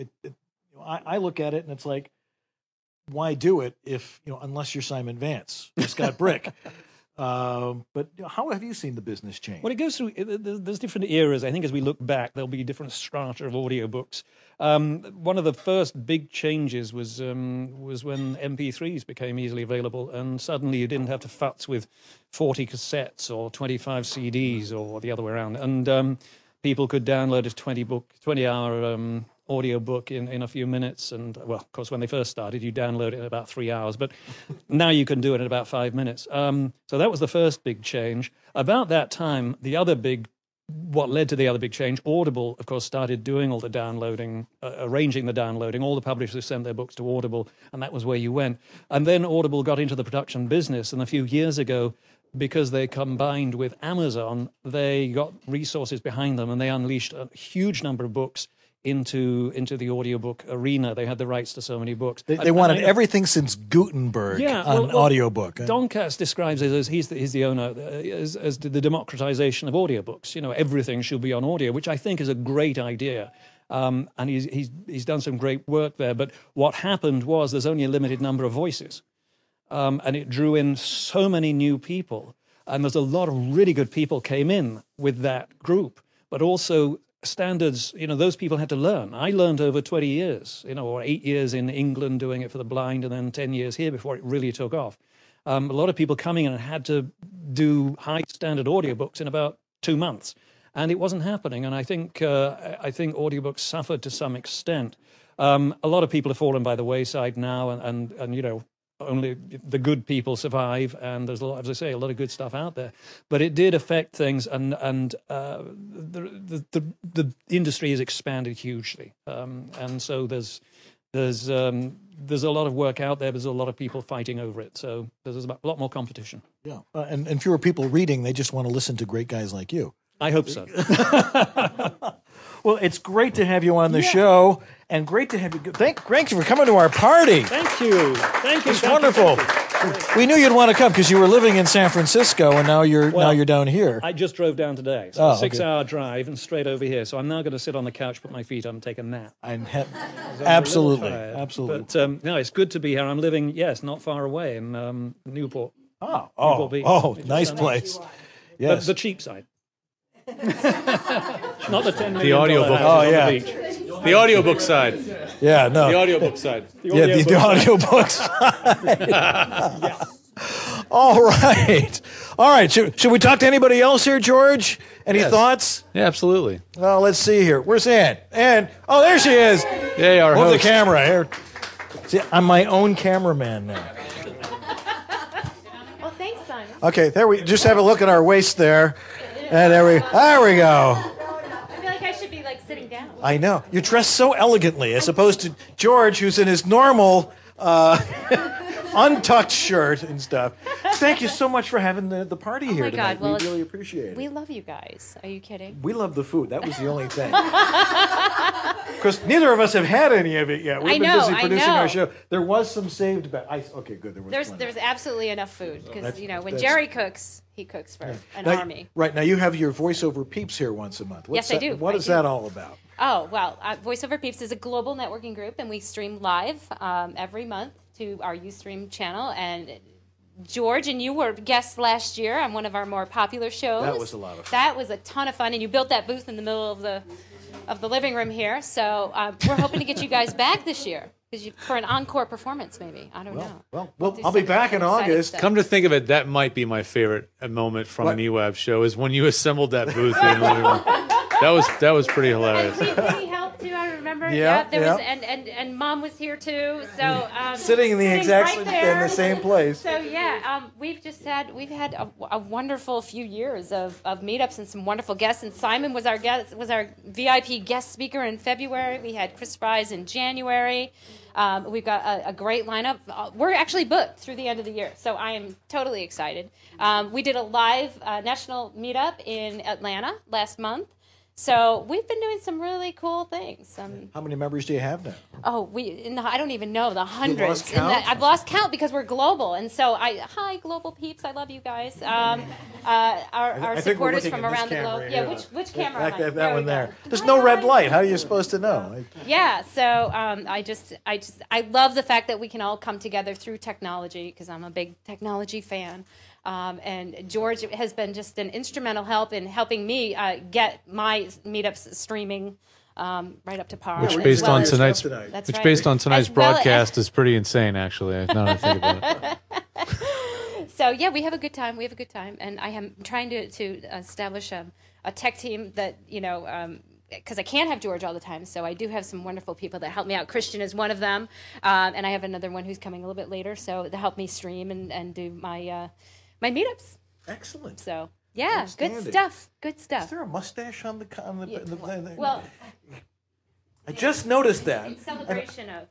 I look at it and it's like, why do it if unless you're Simon Vance or Scott Brick? But how have you seen the business change? Well, it goes through, there's different eras. I think as we look back, there'll be different strata of audiobooks. One of the first big changes was when MP3s became easily available, and suddenly you didn't have to futz with 40 cassettes or 25 CDs or the other way around. And people could download a 20-hour audiobook in a few minutes. And, well, of course, when they first started, you download it in about 3 hours. But now you can do it in about 5 minutes. So that was the first big change. About that time, the other big what led to the other big change, Audible, of course, started doing all the downloading, arranging the downloading. All the publishers sent their books to Audible, and that was where you went. And then Audible got into the production business, and a few years ago, because they combined with Amazon, they got resources behind them, and they unleashed a huge number of books into the audiobook arena. They had the rights to so many books. They wanted everything since Gutenberg on audiobook. Don Katz describes it as he's the owner, as the democratization of audiobooks. You know, everything should be on audio, which I think is a great idea. And he's done some great work there. But what happened was there's only a limited number of voices. And it drew in so many new people. And there's a lot of really good people came in with that group. But also standards, you know, those people had to learn. I learned over 20 years, you know, or 8 years in England doing it for the blind, and then 10 years here before it really took off. A lot of people coming in and had to do high standard audiobooks in about 2 months. And it wasn't happening. And I think audiobooks suffered to some extent. A lot of people have fallen by the wayside now, and you know, only the good people survive, and there's a lot, as I say, a lot of good stuff out there. But it did affect things, and the industry has expanded hugely, and so there's a lot of work out there. There's a lot of people fighting over it, so there's a lot more competition. Yeah, and fewer people reading. They just want to listen to great guys like you. I hope so. Well, it's great to have you on the show, and great to have you. Thank you for coming to our party. Thank you. Thank you. It's wonderful. We knew you'd want to come because you were living in San Francisco, and now you're down here. I just drove down today, so a 6-hour drive and straight over here. So I'm now going to sit on the couch, put my feet up, and take a nap. Absolutely. But no, it's good to be here. I'm living, not far away in Newport. Newport Beach. Nice place. Yes, the cheap side. Not the $10 million. The audiobook. On the beach. The audiobook side. Yeah, no. The audiobook side. The audiobook side. Yeah. All right. Should we talk to anybody else here, George? Any thoughts? Yeah, absolutely. Well, let's see here. Where's Ann? Ann. Oh, there she is. Hey, our host. the camera here. See, I'm my own cameraman now. Well, thanks, Simon. Okay, there we just have a look at our waist there. And there we go. I feel like I should be sitting down. I know. You're dressed so elegantly as opposed to George, who's in his normal untucked shirt and stuff. Thank you so much for having the party here tonight. God. Well, we really appreciate it. We love you guys. Are you kidding? We love the food. That was the only thing. Because neither of us have had any of it yet. We've been busy producing our show. There was some saved back. Okay, good. There's absolutely enough food because when Jerry cooks, he cooks for an army. Right now, you have your voiceover peeps here once a month. Yes, I do. What is that all about? Oh well, Voiceover Peeps is a global networking group, and we stream live every month to our Ustream channel. And George and you were guests last year on one of our more popular shows. That was a lot of fun. That was a ton of fun, and you built that booth in the middle of the living room here. So we're hoping to get you guys back this year for an encore performance, maybe. I don't know. Well, I'll be back in August. Come to think of it, that might be my favorite moment from an EWAB show is when you assembled that booth in the living room. That was pretty hilarious. We helped too. I remember. There was, and Mom was here too. So sitting in the same place. So we've had a wonderful few years of meetups and some wonderful guests. And Simon was our VIP guest speaker in February. We had Chris Fries in January. We've got a great lineup. We're actually booked through the end of the year, so I am totally excited. We did a live national meetup in Atlanta last month. So we've been doing some really cool things. How many members do you have now? Oh, I don't even know, the hundreds. You lost count? I've lost count because we're global, and so hi global peeps, I love you guys. Our supporters from around the globe. Here. Yeah, which camera? Am I? That one there. There's no red light. How are you supposed to know? Yeah, so I love the fact that we can all come together through technology because I'm a big technology fan. And George has been just an instrumental help in helping me get my meetups streaming right up to par. Which based on tonight's broadcast is pretty insane, actually. Now that I think about it. So we have a good time. And I am trying to establish a tech team that because I can't have George all the time, so I do have some wonderful people that help me out. Christian is one of them, and I have another one who's coming a little bit later, so to help me stream and do my meetups. Excellent. So Yeah, good Outstanding. stuff. Good stuff. Is there a mustache on the? Well, I just noticed that. in celebration of,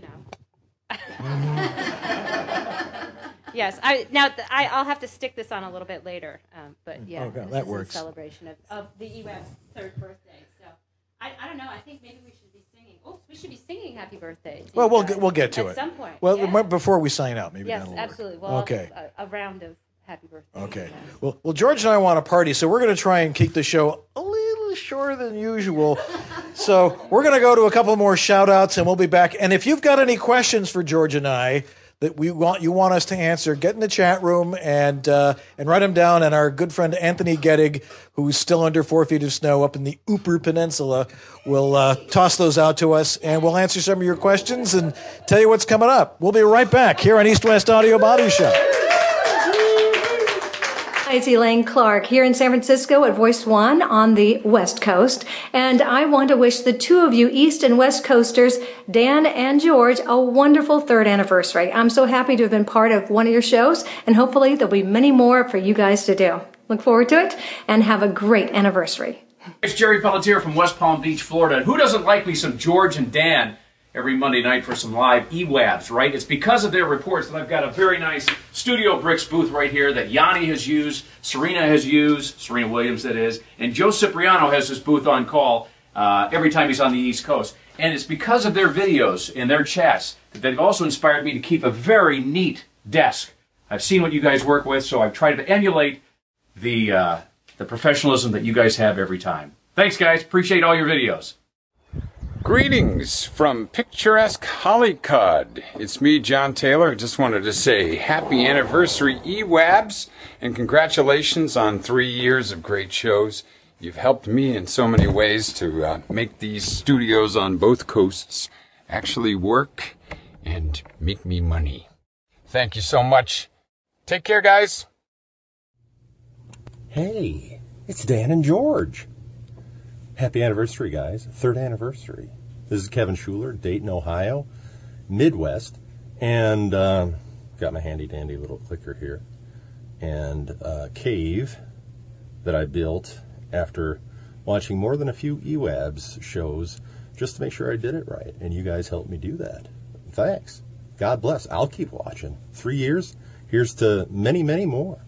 Yes, I'll have to stick this on a little bit later, but yeah, Okay, this that is works. in celebration of the EWAB's 3rd birthday. So I don't know. I think maybe we should be singing. Oh, we should be singing "Happy Birthday." to Well, you guys we'll get to it at some point. Well, yeah. before we sign out, maybe Yes, that'll work. absolutely. Well, Okay. a round of happy birthday. Okay. Well, George and I want to party, so we're going to try and keep the show a little shorter than usual. So we're going to go to a couple more shout-outs, and we'll be back. And if you've got any questions for George and I that you want us to answer, get in the chat room and write them down. And our good friend Anthony Gettig, who's still under 4 feet of snow up in the Upper Peninsula, will toss those out to us, and we'll answer some of your questions and tell you what's coming up. We'll be right back here on East West Audio Body Shop. Hi, it's Elaine Clark here in San Francisco at Voice One on the West Coast. And I want to wish the two of you East and West Coasters, Dan and George, a wonderful 3rd anniversary. I'm so happy to have been part of one of your shows, and hopefully there'll be many more for you guys to do. Look forward to it, and have a great anniversary. It's Jerry Pelletier from West Palm Beach, Florida. Who doesn't like me some George and Dan every Monday night for some live EWABs, right? It's because of their reports that I've got a very nice Studio Bricks booth right here that Yanni has used, Serena has used, Serena Williams that is, and Joe Cipriano has this booth on call every time he's on the East Coast. And it's because of their videos and their chats that they've also inspired me to keep a very neat desk. I've seen what you guys work with, so I've tried to emulate the professionalism that you guys have every time. Thanks, guys. Appreciate all your videos. Greetings from picturesque Hollycod. It's me, John Taylor. Just wanted to say happy anniversary, EWABs, and congratulations on 3 years of great shows. You've helped me in so many ways to make these studios on both coasts actually work and make me money. Thank you so much. Take care, guys. Hey, it's Dan and George. Happy anniversary, guys. 3rd anniversary. This is Kevin Schuler, Dayton, Ohio, Midwest, and got my handy-dandy little clicker here, and a cave that I built after watching more than a few EWABs shows just to make sure I did it right, and you guys helped me do that. Thanks. God bless. I'll keep watching. 3 years. Here's to many, many more.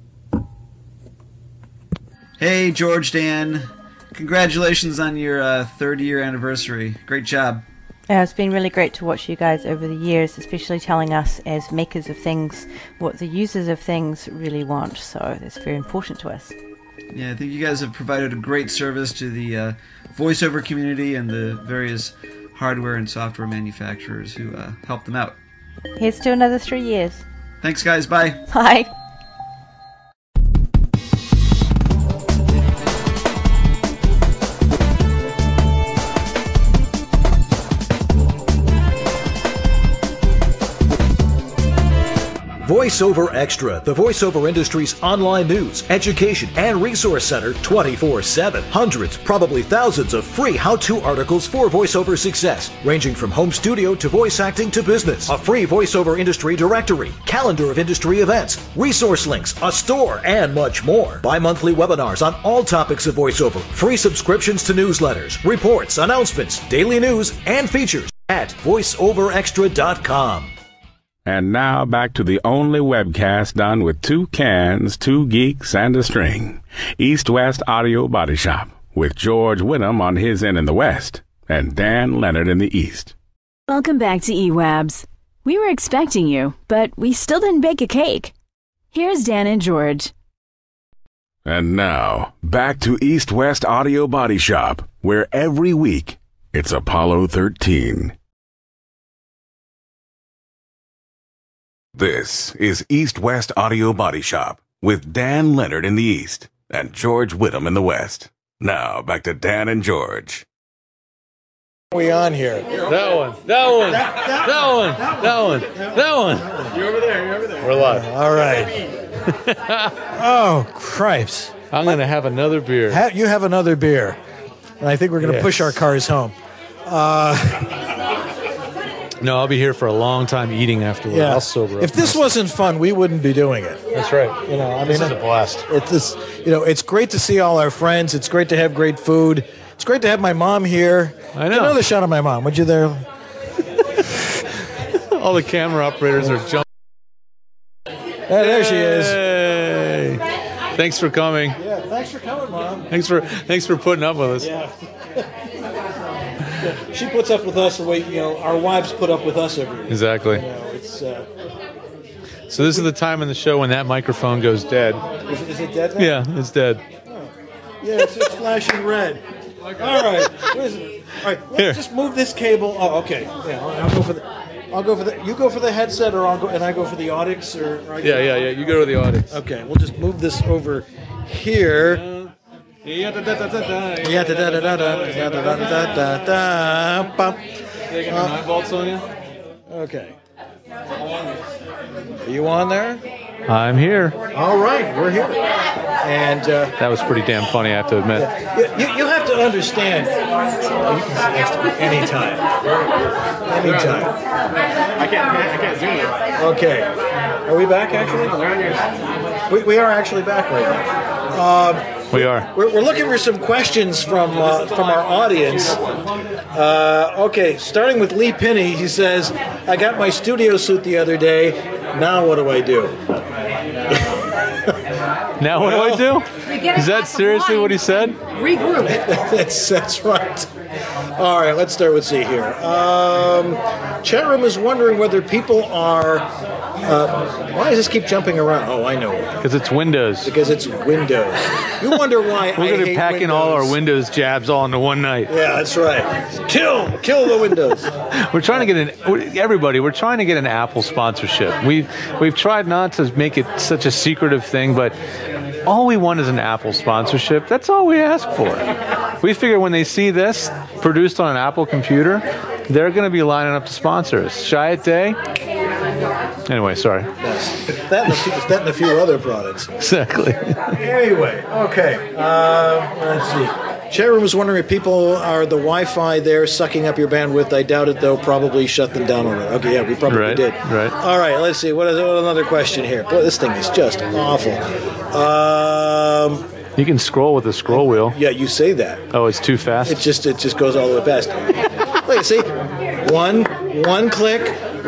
Hey, George, Dan. Congratulations on your 3rd year anniversary. Great job. Yeah, it's been really great to watch you guys over the years, especially telling us as makers of things what the users of things really want. So that's very important to us. Yeah, I think you guys have provided a great service to the voiceover community and the various hardware and software manufacturers who helped them out. Here's to another 3 years. Thanks, guys. Bye. Bye. VoiceOver Extra, the voiceover industry's online news, education, and resource center 24/7. Hundreds, probably thousands of free how-to articles for voiceover success, ranging from home studio to voice acting to business. A free voiceover industry directory, calendar of industry events, resource links, a store, and much more. Bi-monthly webinars on all topics of voiceover, free subscriptions to newsletters, reports, announcements, daily news, and features at voiceoverextra.com. And now back to the only webcast done with 2 cans, 2 geeks, and a string. East West Audio Body Shop with George Whittam on his end in the West and Dan Leonard in the East. Welcome back to EWABs. We were expecting you, but we still didn't bake a cake. Here's Dan and George. And now, back to East West Audio Body Shop, where every week it's Apollo 13. This is East West Audio Body Shop with Dan Leonard in the East and George Whittam in the West. Now, back to Dan and George. What are we on here? That one. You're over there. We're live. All right. Oh, cripes. I'm going to have another beer. You have another beer. And I think we're going to push our cars home. No, I'll be here for a long time eating afterwards. Yeah. I'll sober up. If this wasn't fun, we wouldn't be doing it. That's right. You know, I mean, This is a blast. It's great to see all our friends. It's great to have great food. It's great to have my mom here. I know. Get another shot of my mom. Would you there? All the camera operators are jumping. There she is. Hey. Thanks for coming. Yeah, thanks for coming, Mom. Thanks for putting up with us. Yeah. She puts up with us the way, our wives put up with us every week. Exactly. It's So this is the time in the show when that microphone goes dead. Is it dead now? Yeah, it's dead. Yeah, it's flashing red. All right. What is it? All right, let's Here. just move this cable. Oh, okay. Yeah, I'll go for the. You go for the headset, or I go for the Audix, or I go- Yeah. You go to the audience. Okay, we'll just move this over here. Yeah. Taking 9 volts on you. Okay. Are you on there? I'm here. All right, we're here. And That was pretty damn funny, I have to admit. you have to understand. You can sit next to me anytime. Anytime. I can't zoom it. Okay. Are we back actually? We are actually back right now. We are. We're looking for some questions from our audience. Okay, starting with Lee Pinney. He says, "I got my studio suit the other day. Now what do I do?" Now what do I do? Is that seriously what he said? Regroup. That's right. All right, let's start with C here. Chat room is wondering whether people are. Why does this keep jumping around? Oh, I know why. Because it's Windows. Because it's Windows. You wonder why We're I going to hate pack in all our Windows. Windows jabs all into one night. Yeah, that's right. Kill the Windows. We're trying to get we're trying to get an Apple sponsorship. We've tried not to make it such a secretive thing, but all we want is an Apple sponsorship. That's all we ask for. We figure when they see this produced on an Apple computer, they're going to be lining up to sponsor us. Chiat Day. Anyway, sorry. That and a few other products. Exactly. Anyway, okay. Let's see. Chat room is wondering if people are the Wi-Fi there sucking up your bandwidth. I doubt it, though. Probably shut them down already. Okay, yeah, we probably did. Right. All right, let's see. What is another question here? Boy, this thing is just awful. You can scroll with the scroll wheel. Yeah, you say that. Oh, it's too fast? It just goes all the way past. Wait, see? One click.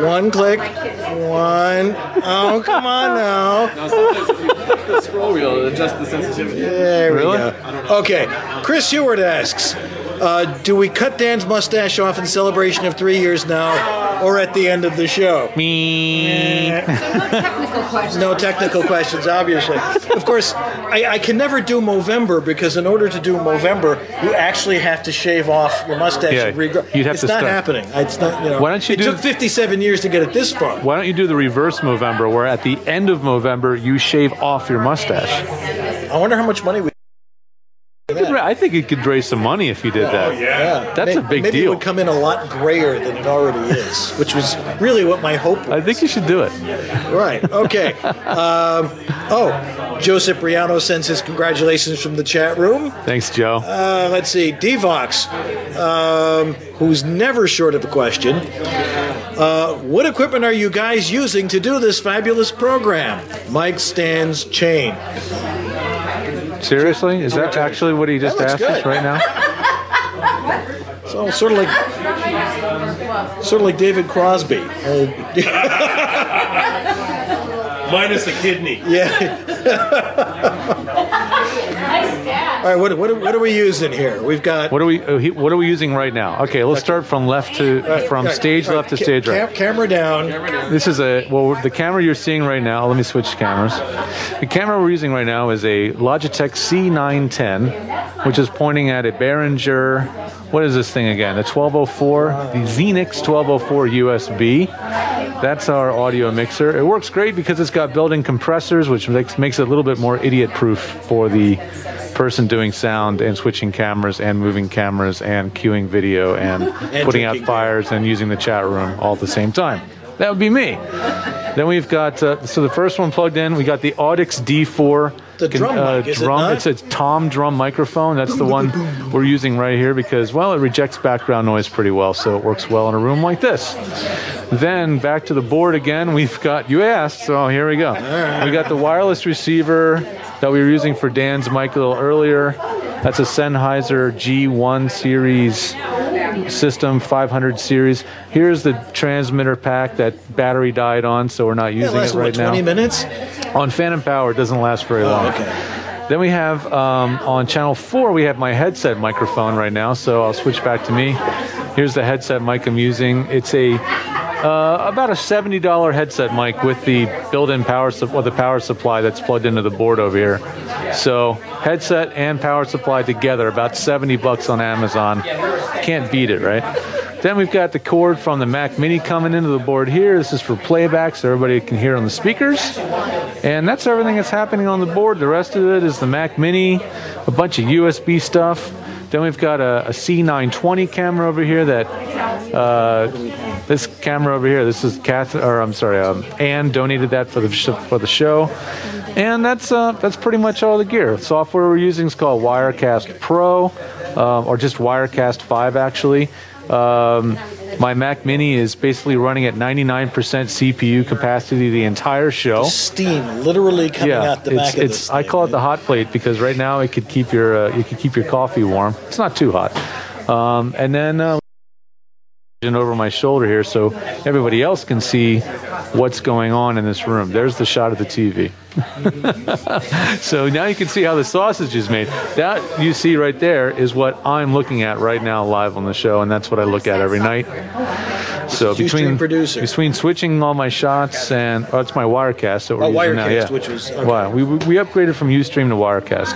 Oh, come on now. No, sometimes if you click the scroll wheel, it adjusts the sensitivity. There we go. Okay, Chris Heward asks, do we cut Dan's mustache off in celebration of 3 years now, or at the end of the show? No technical questions, obviously. Of course, I can never do Movember, because in order to do Movember, you actually have to shave off your mustache and regrow. You'd have it's to not start. happening. It's not. Why don't you it took 57 years to get it this far. Why don't you do the reverse Movember, where at the end of Movember you shave off your mustache? I wonder how much money we. I think it could raise some money if you did that. Yeah. That's a big maybe deal. it would come in a lot grayer than it already is, which was really what my hope was. I think you should do it. Right. Okay. Joe Cipriano sends his congratulations from the chat room. Thanks, Joe. Let's see. Devox, who's never short of a question. What equipment are you guys using to do this fabulous program? Mike Stands Chain. Seriously? Is that actually what he just That asked looks us good. right now? So sort of like David Crosby. Minus a kidney. Yeah. All right. What are we using here? We've got. What are we using right now? Okay, let's start from stage left to stage right. Camera down. This is the camera you're seeing right now. Let me switch cameras. The camera we're using right now is a Logitech C910, which is pointing at a Behringer. What is this thing again? The 1204, the Xenix 1204 USB. That's our audio mixer. It works great because it's got built-in compressors, which makes it a little bit more idiot-proof for the person doing sound and switching cameras and moving cameras and queuing video and putting out fires and using the chat room all at the same time. That would be me. Then we've got, so the first one plugged in, we got the Audix D4. The drum mic, is it not? It's a Tom drum microphone. That's the one we're using right here because, well, it rejects background noise pretty well, so it works well in a room like this. Then back to the board again, we've got, you asked, so here we go. We got the wireless receiver that we were using for Dan's mic a little earlier. That's a Sennheiser G1 series system, 500 series. Here's the transmitter pack that battery died on, so we're not using it right now. 20 minutes? On Phantom Power, it doesn't last very long. Okay. Then we have, on channel 4, we have my headset microphone right now, so I'll switch back to me. Here's the headset mic I'm using. It's a about a $70 headset mic with the built-in power supply that's plugged into the board over here. So headset and power supply together, about $70 on Amazon. Can't beat it, right? Then we've got the cord from the Mac Mini coming into the board here. This is for playback so everybody can hear on the speakers. And that's everything that's happening on the board. The rest of it is the Mac Mini, a bunch of USB stuff. Then we've got a C920 camera over here that, this camera over here, this is Ann donated that for the show. And that's pretty much all the gear. The software we're using is called Wirecast Pro, or just Wirecast 5 actually. My Mac Mini is basically running at 99% CPU capacity the entire show. Steam literally coming out the back of this thing. I call it the hot plate because right now it could keep your coffee warm. It's not too hot. And then over my shoulder here so everybody else can see what's going on in this room. There's the shot of the TV. So now you can see how the sausage is made. That you see right there is what I'm looking at right now live on the show, and that's what I look at every night. So between switching all my shots and it's my Wirecast that we're using now. Yeah, which was okay. Wow, we upgraded from Ustream to Wirecast.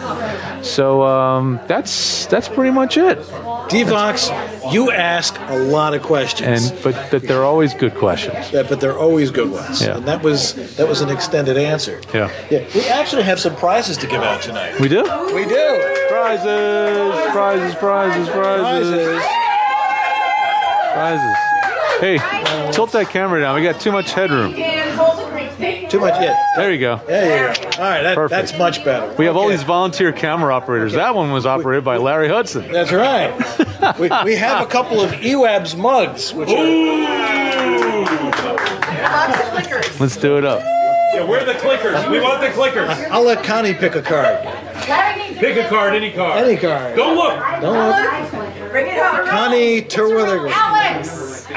So that's pretty much it. Devox, you ask a lot of questions, but they're always good questions. But they're always good ones. Yeah. And that was an extended answer. Yeah. We actually have some prizes to give out tonight. We do? We do. Prizes. Hey, tilt that camera down. We got too much headroom. Too much, yeah. There you go. There you go. All right, that's much better. We have all these volunteer camera operators. That one was operated by Larry Hudson. That's right. we have a couple of EWABS mugs, which Let's do it up. Yeah, where are the clickers? We want the clickers. I'll let Connie pick a card. Pick a card, any card. Any card. Don't look. Bring it home. Connie Terwilliger. Alex.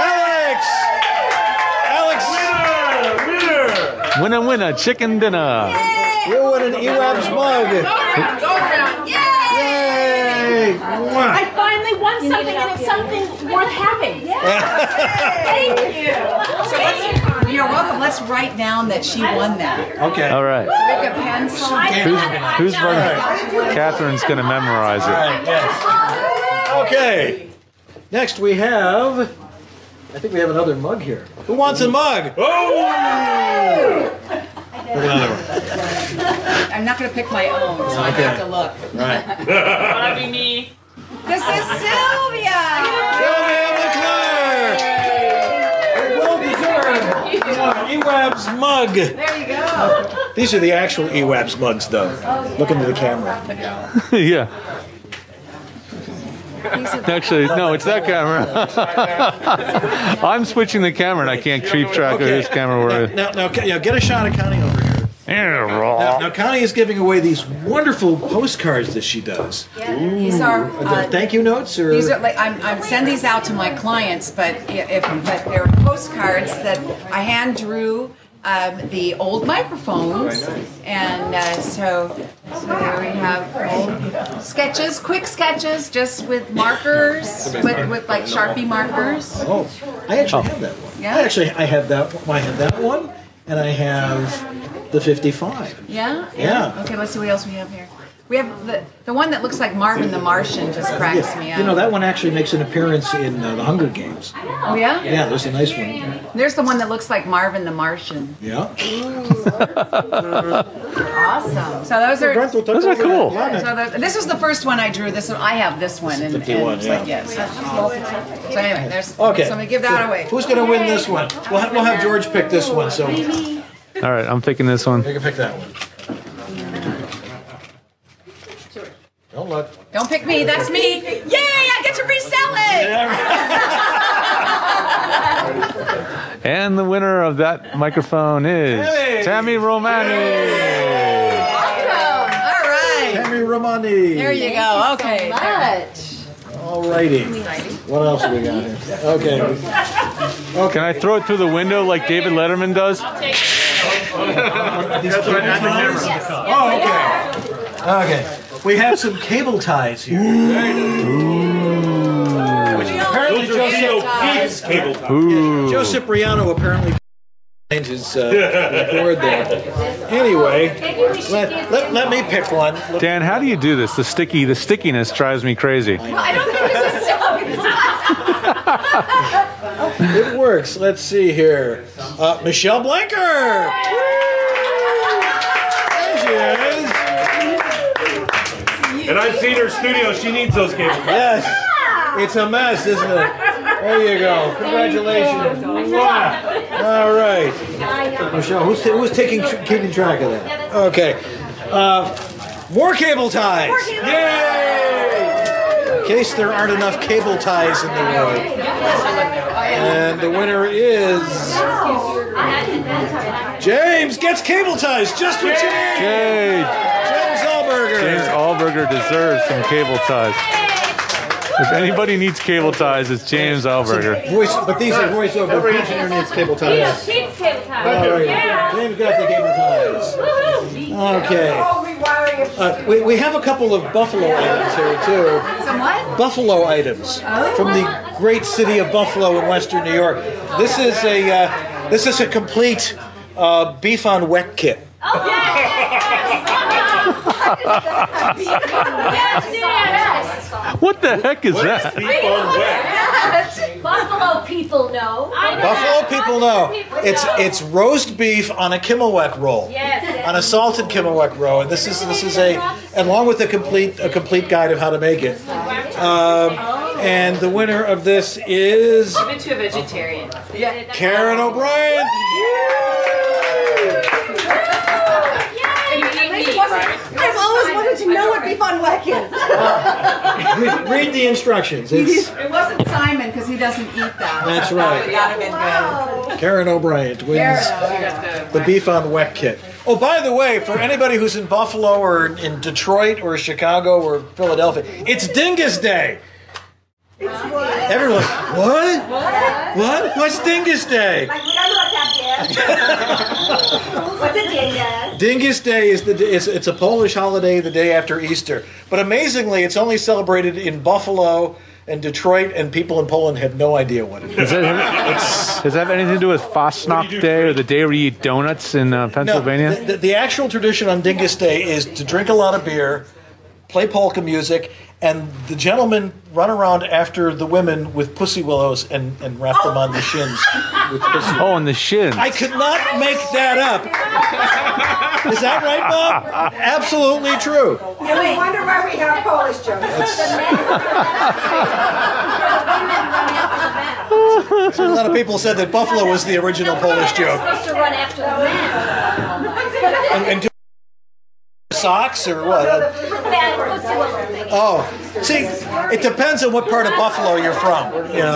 Winner, chicken dinner. You win an EWABS mug. Go around. Yay! I finally won something, and it's something worth having. Thank you. So you're welcome. Let's write down that she won that. Okay. All right. So make a pencil. Who's running? Catherine's going to memorize it. Okay. Next we have, I think we have another mug here. Who wants a mug? Oh! I'm not going to pick my own, so I have to look. Right. That'll be me. This is Sylvia. Well deserved. EWABS mug. There you go. These are the actual EWABS mugs, though. Look into the camera. Yeah. Actually, no, it's that camera. I'm switching the camera and I can't keep track of whose camera we're in. Now, get a shot of Connie over here. Now, Connie is giving away these wonderful postcards that she does. These are thank you notes, or these are like I send these out to my clients, but they're postcards that I hand drew. The old microphones, and so there we have old sketches, quick sketches, just with markers, with like Sharpie markers. Oh, I actually have that one. Yeah. I have that. I have that one, and I have the 55. Yeah. Yeah. Okay, let's see what else we have here. We have the one that looks like Marvin the Martian just cracks me up. You know, that one actually makes an appearance in the Hunger Games. Oh, yeah? Yeah, there's a nice one. There's the one that looks like Marvin the Martian. Yeah. Awesome. So those are cool. So this was the first one I drew. I have this one, and 51, it's yeah. like yes. So anyway, there's. Okay. So I'm gonna give that away. Who's going to win this one? We'll have George pick this one. So you All right, I'm picking this one. can pick that one. Don't look. Don't pick me. That's me. Yay! I get to resell it. And the winner of that microphone is Tammy Romani. Awesome. All right. Tammy Romani. There you go. Okay. All righty. What else do we got here? Okay. Can I throw it through the window like David Letterman does? Oh, okay. Okay. We have some cable ties here. Apparently, Joe Cipriano apparently behind his board there. Anyway, let me pick one. Dan, how do you do this? The stickiness drives me crazy. I don't think this is It works. Let's see here. Michelle Blanker. There she is. And I've seen her studio. She needs those cables. Yes. It's a mess, isn't it? There you go. Congratulations. All right. Michelle, who's keeping track of that? Okay. More cable ties. Yay! In case there aren't enough cable ties in the world. And the winner is James gets cable ties just for James. Yay! James Allberger. James Allberger deserves some cable ties. If anybody needs cable ties, it's James Allberger. But these are voiceover. Every engineer needs cable ties. James cable ties. All right. James got the cable ties. Okay. We have a couple of Buffalo items here, too. Some what? Buffalo items from the great city of Buffalo in western New York. This is a complete beef on weck kit. What the heck is that? Buffalo people know. Buffalo people know. It's roast beef on a Kimmelweck roll. On a salted Kimmelweck roll. And this is along with a complete guide of how to make it. And the winner of this is Give it to a vegetarian. Karen O'Brien. I've always wanted to know what beef on weck is. Read the instructions. It wasn't Simon because he doesn't eat that. That's right. That would have been good. Karen O'Brien wins the beef on weck kit. Oh, by the way, for anybody who's in Buffalo or in Detroit or Chicago or Philadelphia, it's Dingus Day. Everyone, what? What? What's Dingus Day? What's a dingus? Dingus Day is it's a Polish holiday the day after Easter. But amazingly, it's only celebrated in Buffalo and Detroit, and people in Poland have no idea what it is. Does that have anything to do with Fastnacht Day or the day where you eat donuts in Pennsylvania? No, the actual tradition on Dingus Day is to drink a lot of beer, play polka music, and the gentlemen run around after the women with pussy willows and wrap them on the shins with pussy. Oh, on the shins. I could not make that up. Is that right, Bob? Absolutely true. And we wonder why we have Polish jokes. So a lot of people said that Buffalo was the original Polish joke. Supposed to run after the men. And do socks or what? Oh, see, it depends on what part of Buffalo you're from. You know.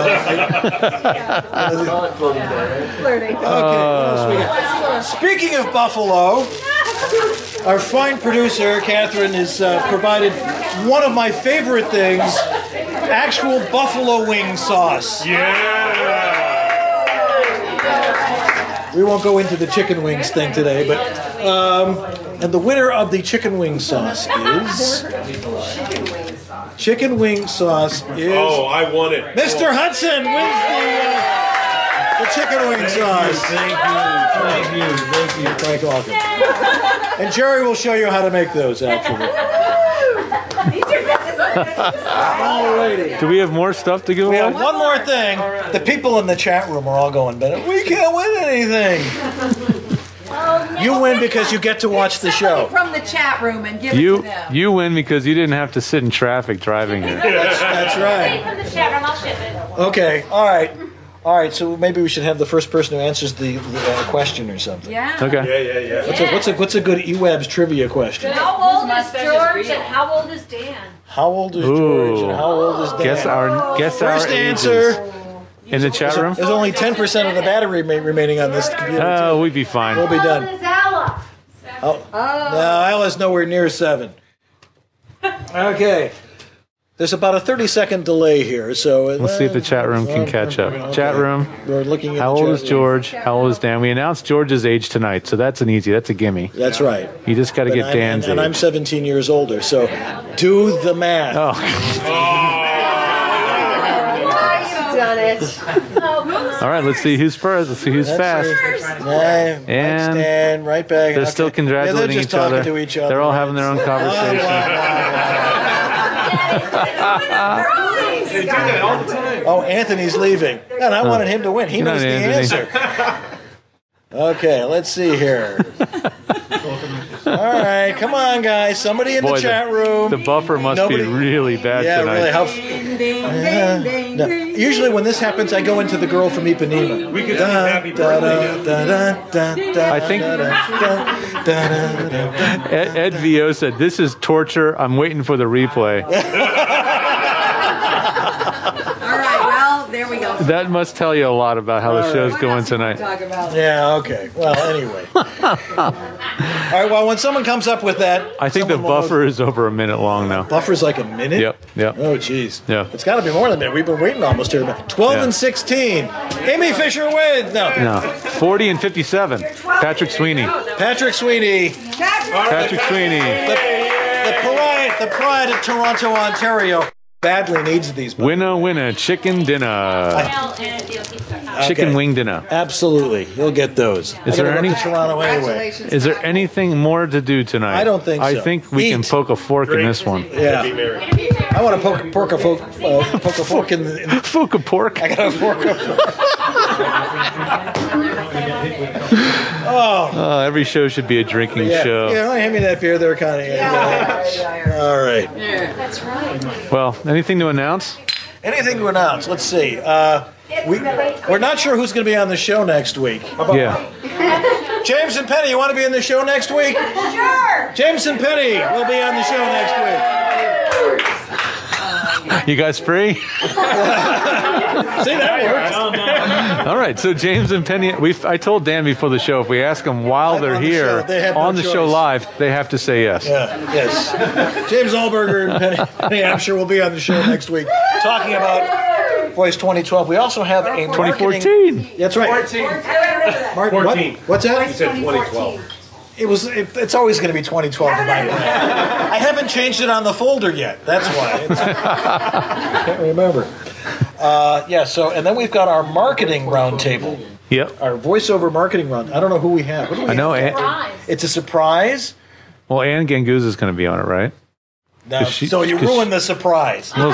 Flirting. Okay. What else we got? Speaking of Buffalo, our fine producer Catherine has provided one of my favorite things: actual buffalo wing sauce. We won't go into the chicken wings thing today, but and the winner of the chicken wing sauce is chicken wing sauce is. Oh, I won it. Mr. Hudson wins the chicken wing sauce. Thank you, Frank Walker. And Jerry will show you how to make those. Actually, Alrighty. Do we have more stuff to give We away? have one more thing. The people in the chat room are all going, but we can't win anything. You win because you get to watch the show. From the chat room and give it to You them. you win because you didn't have to sit in traffic driving here. That's right. From the chat room, I'll ship it. Okay. All right. All right. So maybe we should have the first person who answers the question or something. Yeah. Okay. Yeah. What's a good eWebs trivia question? How old is George and how old is Dan? How old is George and how old is Dan? Guess our First ages. answer. In the chat room? There's only 10% of the battery remaining on this computer. Oh, we'd be fine. We'll be done. How old is Ella? Oh. No, Ella's nowhere near 7. Okay. There's about a 30-second delay here, so Let's see if the chat room can catch up. Chat room. We're looking at How the old chat is room. George? How old is Dan? We announced George's age tonight, so that's an easy. That's a gimme. That's right. You just got to But get Dan's and I'm age. 17 years older, so do the math. Oh. Done it. All right, let's see who's first. Let's see who's fast. And Stand right back. they're still congratulating just each other. talking to each other. They're all having their own conversation. They do that all the time. Oh, Anthony's leaving. And I wanted him to win. He Good knows the night, Anthony. answer. Okay, let's see here. All right, come on, guys. Somebody in Boy, the chat room. The buffer must Nobody- be really bad Yeah, tonight. really. No. Usually when this happens, I go into the girl from Ipanema. We could sing Happy Birthday. I think Ed VO said, "This is torture. I'm waiting for the replay." All right, well, there we go. That must tell you a lot about how the show's going tonight. Talk about Yeah, okay. Well, anyway. All right, well, when someone comes up with that. I think the someone will- buffer is over a minute long now. Buffer's like a minute? Yep. Oh, jeez. Yeah. It's got to be more than a minute. We've been waiting almost here. 12 Yeah. and 16. Amy Fisher wins. No. 40 and 57. Patrick Sweeney. Patrick Sweeney. Patrick Sweeney. The pride of Toronto, Ontario. Badly needs these. Winner, chicken dinner. Chicken wing dinner. Absolutely. You'll get those. Is there any? Toronto anyway. Is there anything more to do tonight? I don't think so. I think we can poke a fork in this one. Yeah. I want to poke a fork in the. Poke a pork? I got a fork of. Oh. Every show should be a drinking show. Yeah, hand me that beer there, Connie. All right. Yeah, that's right. Well, anything to announce? Anything to announce? Let's see. We're not sure who's going to be on the show next week. Yeah. James and Penny, you want to be on the show next week? Sure. James and Penny will be on the show next week. You guys free? See, that works. All right. So James and Penny, I told Dan before the show, if we ask them while they're on the here show, they have no on the show choice. live, they have to say yes. Yeah, yes. James Allberger and Penny Hampshire will be on the show next week talking about Voice 2012. We also have a 2014. That's right. 14. What's that? You said 2012. It's always going to be 2012 in my mind. I haven't changed it on the folder yet. That's why. I can't remember. So, and then we've got our marketing roundtable. Yep. Our voiceover marketing round. I don't know who we have. What do we I know. have? It's a surprise. Well, Ann Ganguz is going to be on it, right? No, so you ruined the surprise. Well,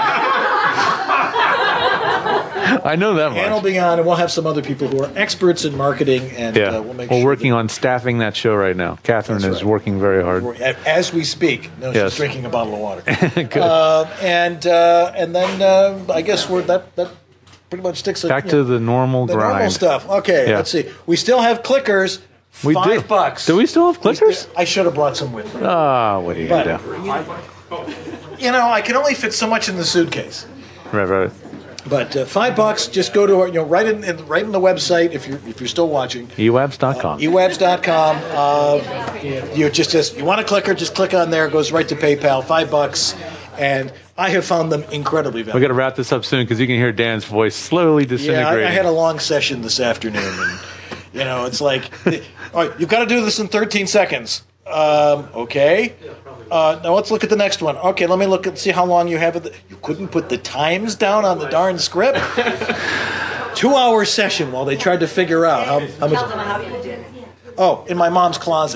I know that Ann will much. be on, and we'll have some other people who are experts in marketing, and Yeah. we'll make We're sure working on staffing that show right now. Catherine That's is right. working very hard. that, as we speak. No, Yes. she's drinking a bottle of water. Good. And then I guess that pretty much sticks it. Back to the normal the grind. normal stuff. Okay, Yeah. let's see. We still have clickers. We do. $5. Do we still have clickers? I should have brought some with me. Ah, what are you going to do? I can only fit so much in the suitcase. Right. But $5. Just go to our, right in the website if you're still watching. Ewabs.com. Ewabs.com. You you want a clicker? Just click on there. It goes right to PayPal. $5, and I have found them incredibly We valuable. got to wrap this up soon because you can hear Dan's voice slowly Yeah, disintegrating. I had a long session this afternoon, and it's like, all right, you've got to do this in 13 seconds. Okay. Now let's look at the next one. Okay, let me look and see how long you have it. You couldn't put the times down on the darn script. 2-hour session while they tried to figure out how much. Tell them how you did it. Oh, in my mom's closet.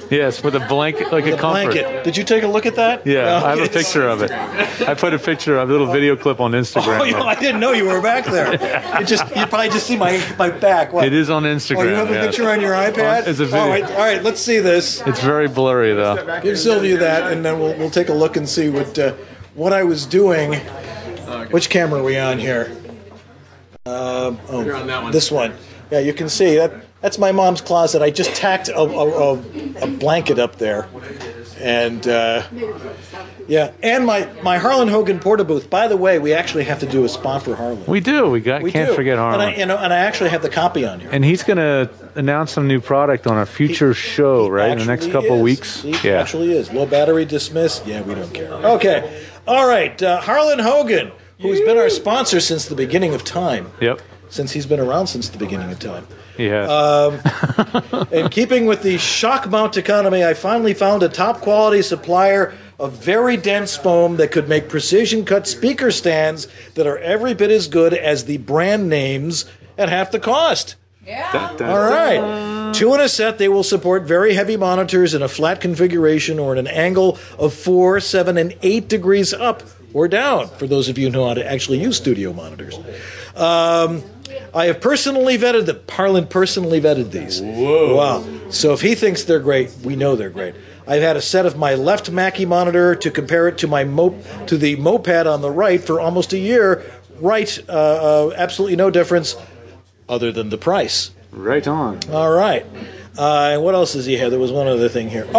Yes, with a blanket, like a comfort. Blanket. Did you take a look at that? Yeah, No, I have a it's- picture of it. I put a picture of a little video clip on Instagram. Oh, you know, I didn't know you were back there. You probably just see my back. What? It is on Instagram. Oh, you have a yes. picture on your iPad? It's a video. All right, let's see this. It's very blurry though. Give Sylvia that, and then we'll take a look and see what I was doing. Which camera are we on here? You're on that one. This one. Yeah, you can see that's my mom's closet. I just tacked a blanket up there, and yeah, and my Harlan Hogan porta booth. By the way, we actually have to do a spot for Harlan. We do. We can't do. forget Harlan. And I actually have the copy on here. And he's going to announce some new product on a future show, right? In the next couple of weeks. He actually is. Low battery dismissed. Yeah, we don't care. Okay. All right. Harlan Hogan, who's been our sponsor since the beginning of time. Yep. Since he's been around since the beginning of time. Yeah. In keeping with the shock mount economy, I finally found a top quality supplier of very dense foam that could make precision cut speaker stands that are every bit as good as the brand names at half the cost. Yeah. All right. 2 in a set, they will support very heavy monitors in a flat configuration or at an angle of 4, 7, and 8 degrees up or down, for those of you who know how to actually use studio monitors. I have personally vetted them. Harlan personally vetted these. Whoa. Wow. So if he thinks they're great, we know they're great. I've had a set of my left Mackie monitor to compare it to the moped on the right for almost a year. Right. Absolutely no difference other than the price. Right on. All right. And what else does he have? There was one other thing here.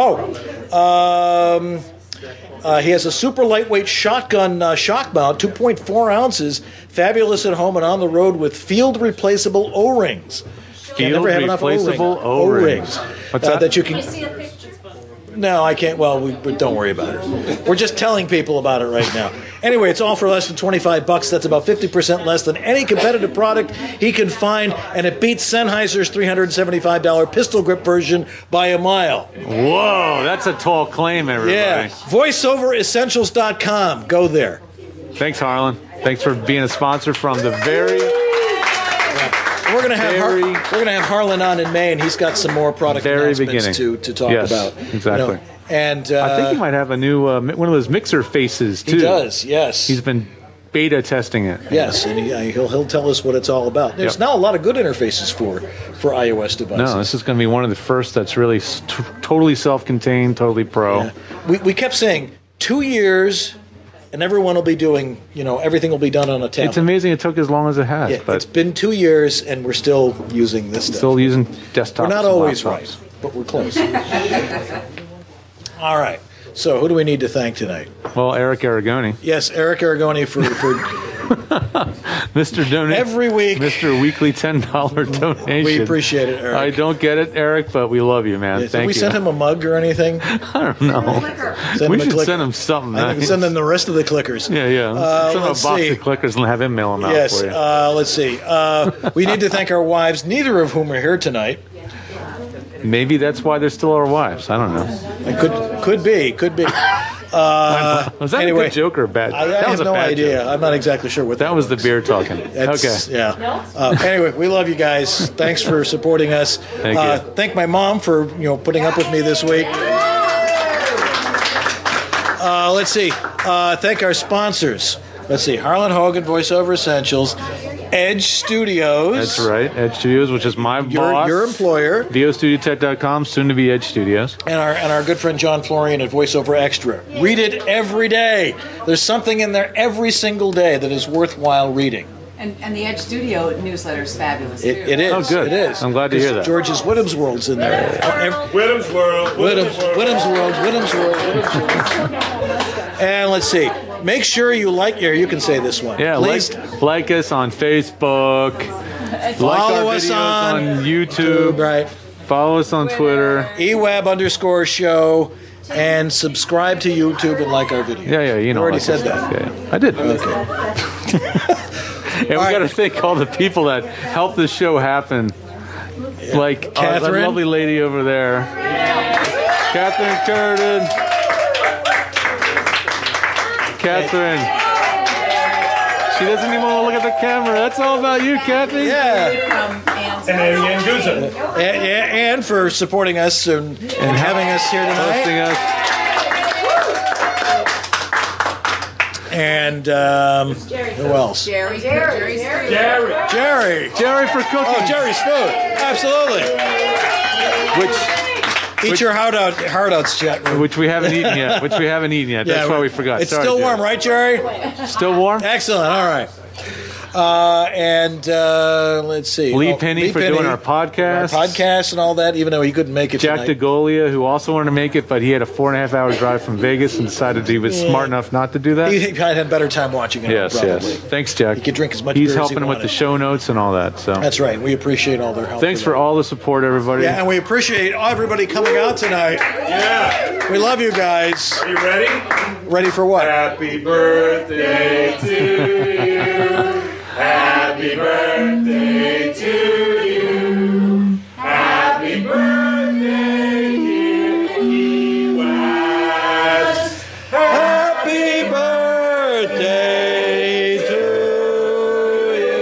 He has a super lightweight shotgun shock mount, 2.4 ounces, fabulous at home and on the road with field replaceable O-rings. Can't never have enough replaceable O-rings. What's that? That you can. No, I can't. Well, but don't worry about it. We're just telling people about it right now. Anyway, it's all for less than $25. That's about 50% less than any competitive product he can find, and it beats Sennheiser's $375 pistol grip version by a mile. Whoa, that's a tall claim, everybody. Yeah. VoiceOverEssentials.com. Go there. Thanks, Harlan. Thanks for being a sponsor from the very. We're gonna have Harlan on in May, and he's got some more product announcements to talk about. Exactly. And I think he might have a new one of those mixer faces too. He does. Yes. He's been beta testing it. Yes, and he'll tell us what it's all about. There's now a lot of good interfaces for iOS devices. No, this is going to be one of the first that's really totally self-contained, totally pro. Yeah. We kept saying 2 years. And everyone will be doing, everything will be done on a tablet. It's amazing it took as long as it has. Yeah, but it's been 2 years, and we're still using this stuff. Still using desktops. We're not always laptops. right, but we're close. All right. So who do we need to thank tonight? Well, Eric Aragoni. Yes, Eric Aragoni for Mr. Donate every week. Mr. Weekly $10 donation. We appreciate it, Eric. I don't get it, Eric, but we love you, man. Yes, Thank have we you. sent him a mug or anything? I don't know. We should send him something. I think send him the rest of the clickers. Yeah. Send him a box of clickers and have him mail them out Yes. for you. Let's see. We need to thank our wives, neither of whom are here tonight. Maybe that's why they're still our wives. I don't know. It could be. Was that anyway, a good joke or a bad? I that was have a no bad idea. joke. I'm not exactly sure what that was. The beer talking. Okay. Yeah. Anyway, we love you guys. Thanks for supporting us. Thank you. Thank my mom for putting up with me this week. Let's see. Thank our sponsors. Let's see. Harlan Hogan, VoiceOver Essentials. Edge Studios. That's right. Edge Studios, which is my boss. Your employer. VOStudiotech.com, soon to be Edge Studios. And our good friend John Florian at VoiceOver Extra. Read it every day. There's something in there every single day that is worthwhile reading. And the Edge Studio newsletter is fabulous, too. It is. Oh, good. It is. I'm glad to hear that. George's Whittam's World's in there. Whittam's World. Whittam's World. And let's see. Make sure you like here. You can say this one. Yeah, please. like us on Facebook. Follow like our us videos on YouTube. Right. Follow us on Twitter. ewab_show. And subscribe to YouTube and like our video. Yeah, you know. You already said that. Yeah, I did. Okay. And we got to thank all the people that helped this show happen. Like that Catherine. lovely lady over there. Catherine Curtin. She doesn't even want to look at the camera. That's all about you, Kathy. Yeah. And Guza. And for supporting us and having us here tonight. Hosting us. And who else? Jerry for cooking. Oh, Jerry's food. Absolutely. Eat your heart outs, Jack. Which we haven't eaten yet. That's why we forgot. It's Sorry, still warm, Jerry. right, Jerry? Still warm? Excellent. All right. Let's see. Lee Penny for doing our podcast. Our podcast and all that, even though he couldn't make it Jack tonight. DeGolia, who also wanted to make it, but he had a 4.5-hour drive from Vegas and decided he was smart enough not to do that. He had a better time watching it. Yes, probably. yes. Thanks, Jack. He could drink as much He's beer as he helping him with wanted. the show notes and all that. So That's right. We appreciate all their help. thanks for all the support, everybody. Yeah, and we appreciate everybody coming out tonight. Yeah. We love you guys. Are you ready? Ready for what? Happy birthday to you. Happy birthday to you. Happy birthday, dear E-Webs. Happy birthday to you.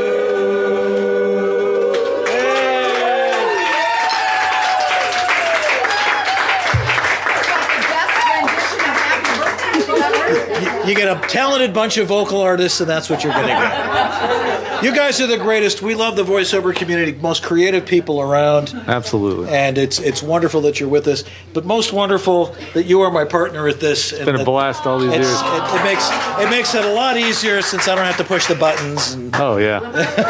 You get a talented bunch of vocal artists, and that's what you're going to get. You guys are the greatest. We love the voiceover community, most creative people around. Absolutely. And it's wonderful that you're with us, but most wonderful that you are my partner at this. It's been a blast all these years. It makes it a lot easier since I don't have to push the buttons. Oh, yeah.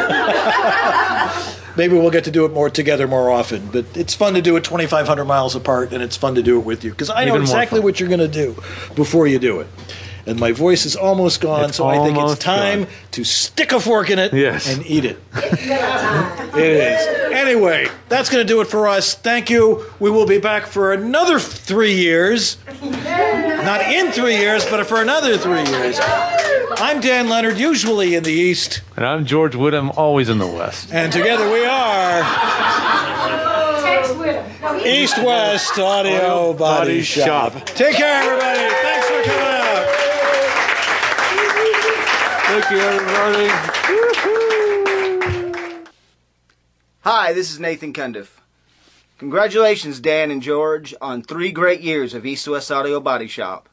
Maybe we'll get to do it more together more often, but it's fun to do it 2,500 miles apart, and it's fun to do it with you because I know Even more exactly fun. what you're going to do before you do it. And my voice is almost gone, so I think it's almost time gone. to stick a fork in it Yes. and eat it. It is. Anyway, that's going to do it for us. Thank you. We will be back for another 3 years. Not in 3 years, but for another 3 years. I'm Dan Leonard, usually in the East. And I'm George Whittam, always in the West. And together we are East West Audio Body Shop. Take care, everybody. Thanks for coming out. Thank you, everybody. Hi, this is Nathan Cundiff. Congratulations, Dan and George, on 3 great years of East West Audio Body Shop.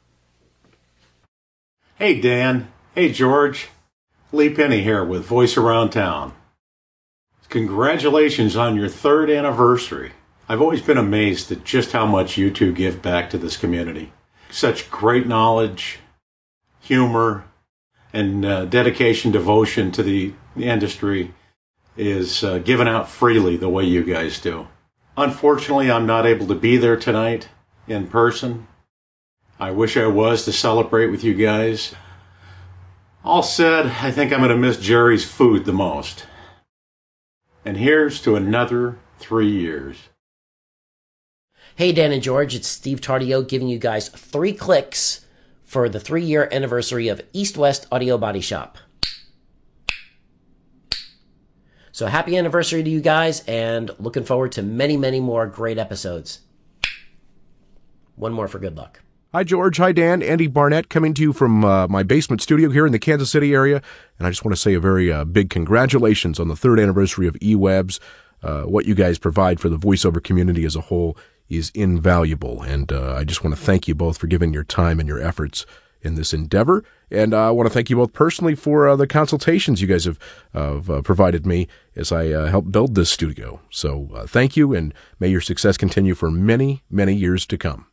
Hey, Dan. Hey, George. Lee Penny here with Voice Around Town. Congratulations on your 3rd anniversary. I've always been amazed at just how much you two give back to this community. Such great knowledge, humor, and dedication, devotion to the industry is given out freely the way you guys do. Unfortunately, I'm not able to be there tonight in person. I wish I was to celebrate with you guys. All said, I think I'm going to miss Jerry's food the most. And here's to another 3 years. Hey, Dan and George, it's Steve Tardio giving you guys 3 clicks for the 3-year anniversary of East West Audio Body Shop. So happy anniversary to you guys, and looking forward to many, many more great episodes. One more for good luck. Hi, George. Hi, Dan. Andy Barnett coming to you from my basement studio here in the Kansas City area. And I just want to say a very big congratulations on the 3rd anniversary of eWebs. What you guys provide for the voiceover community as a whole is invaluable. And I just want to thank you both for giving your time and your efforts in this endeavor. And I want to thank you both personally for the consultations you guys have provided me as I helped build this studio. So thank you, and may your success continue for many, many years to come.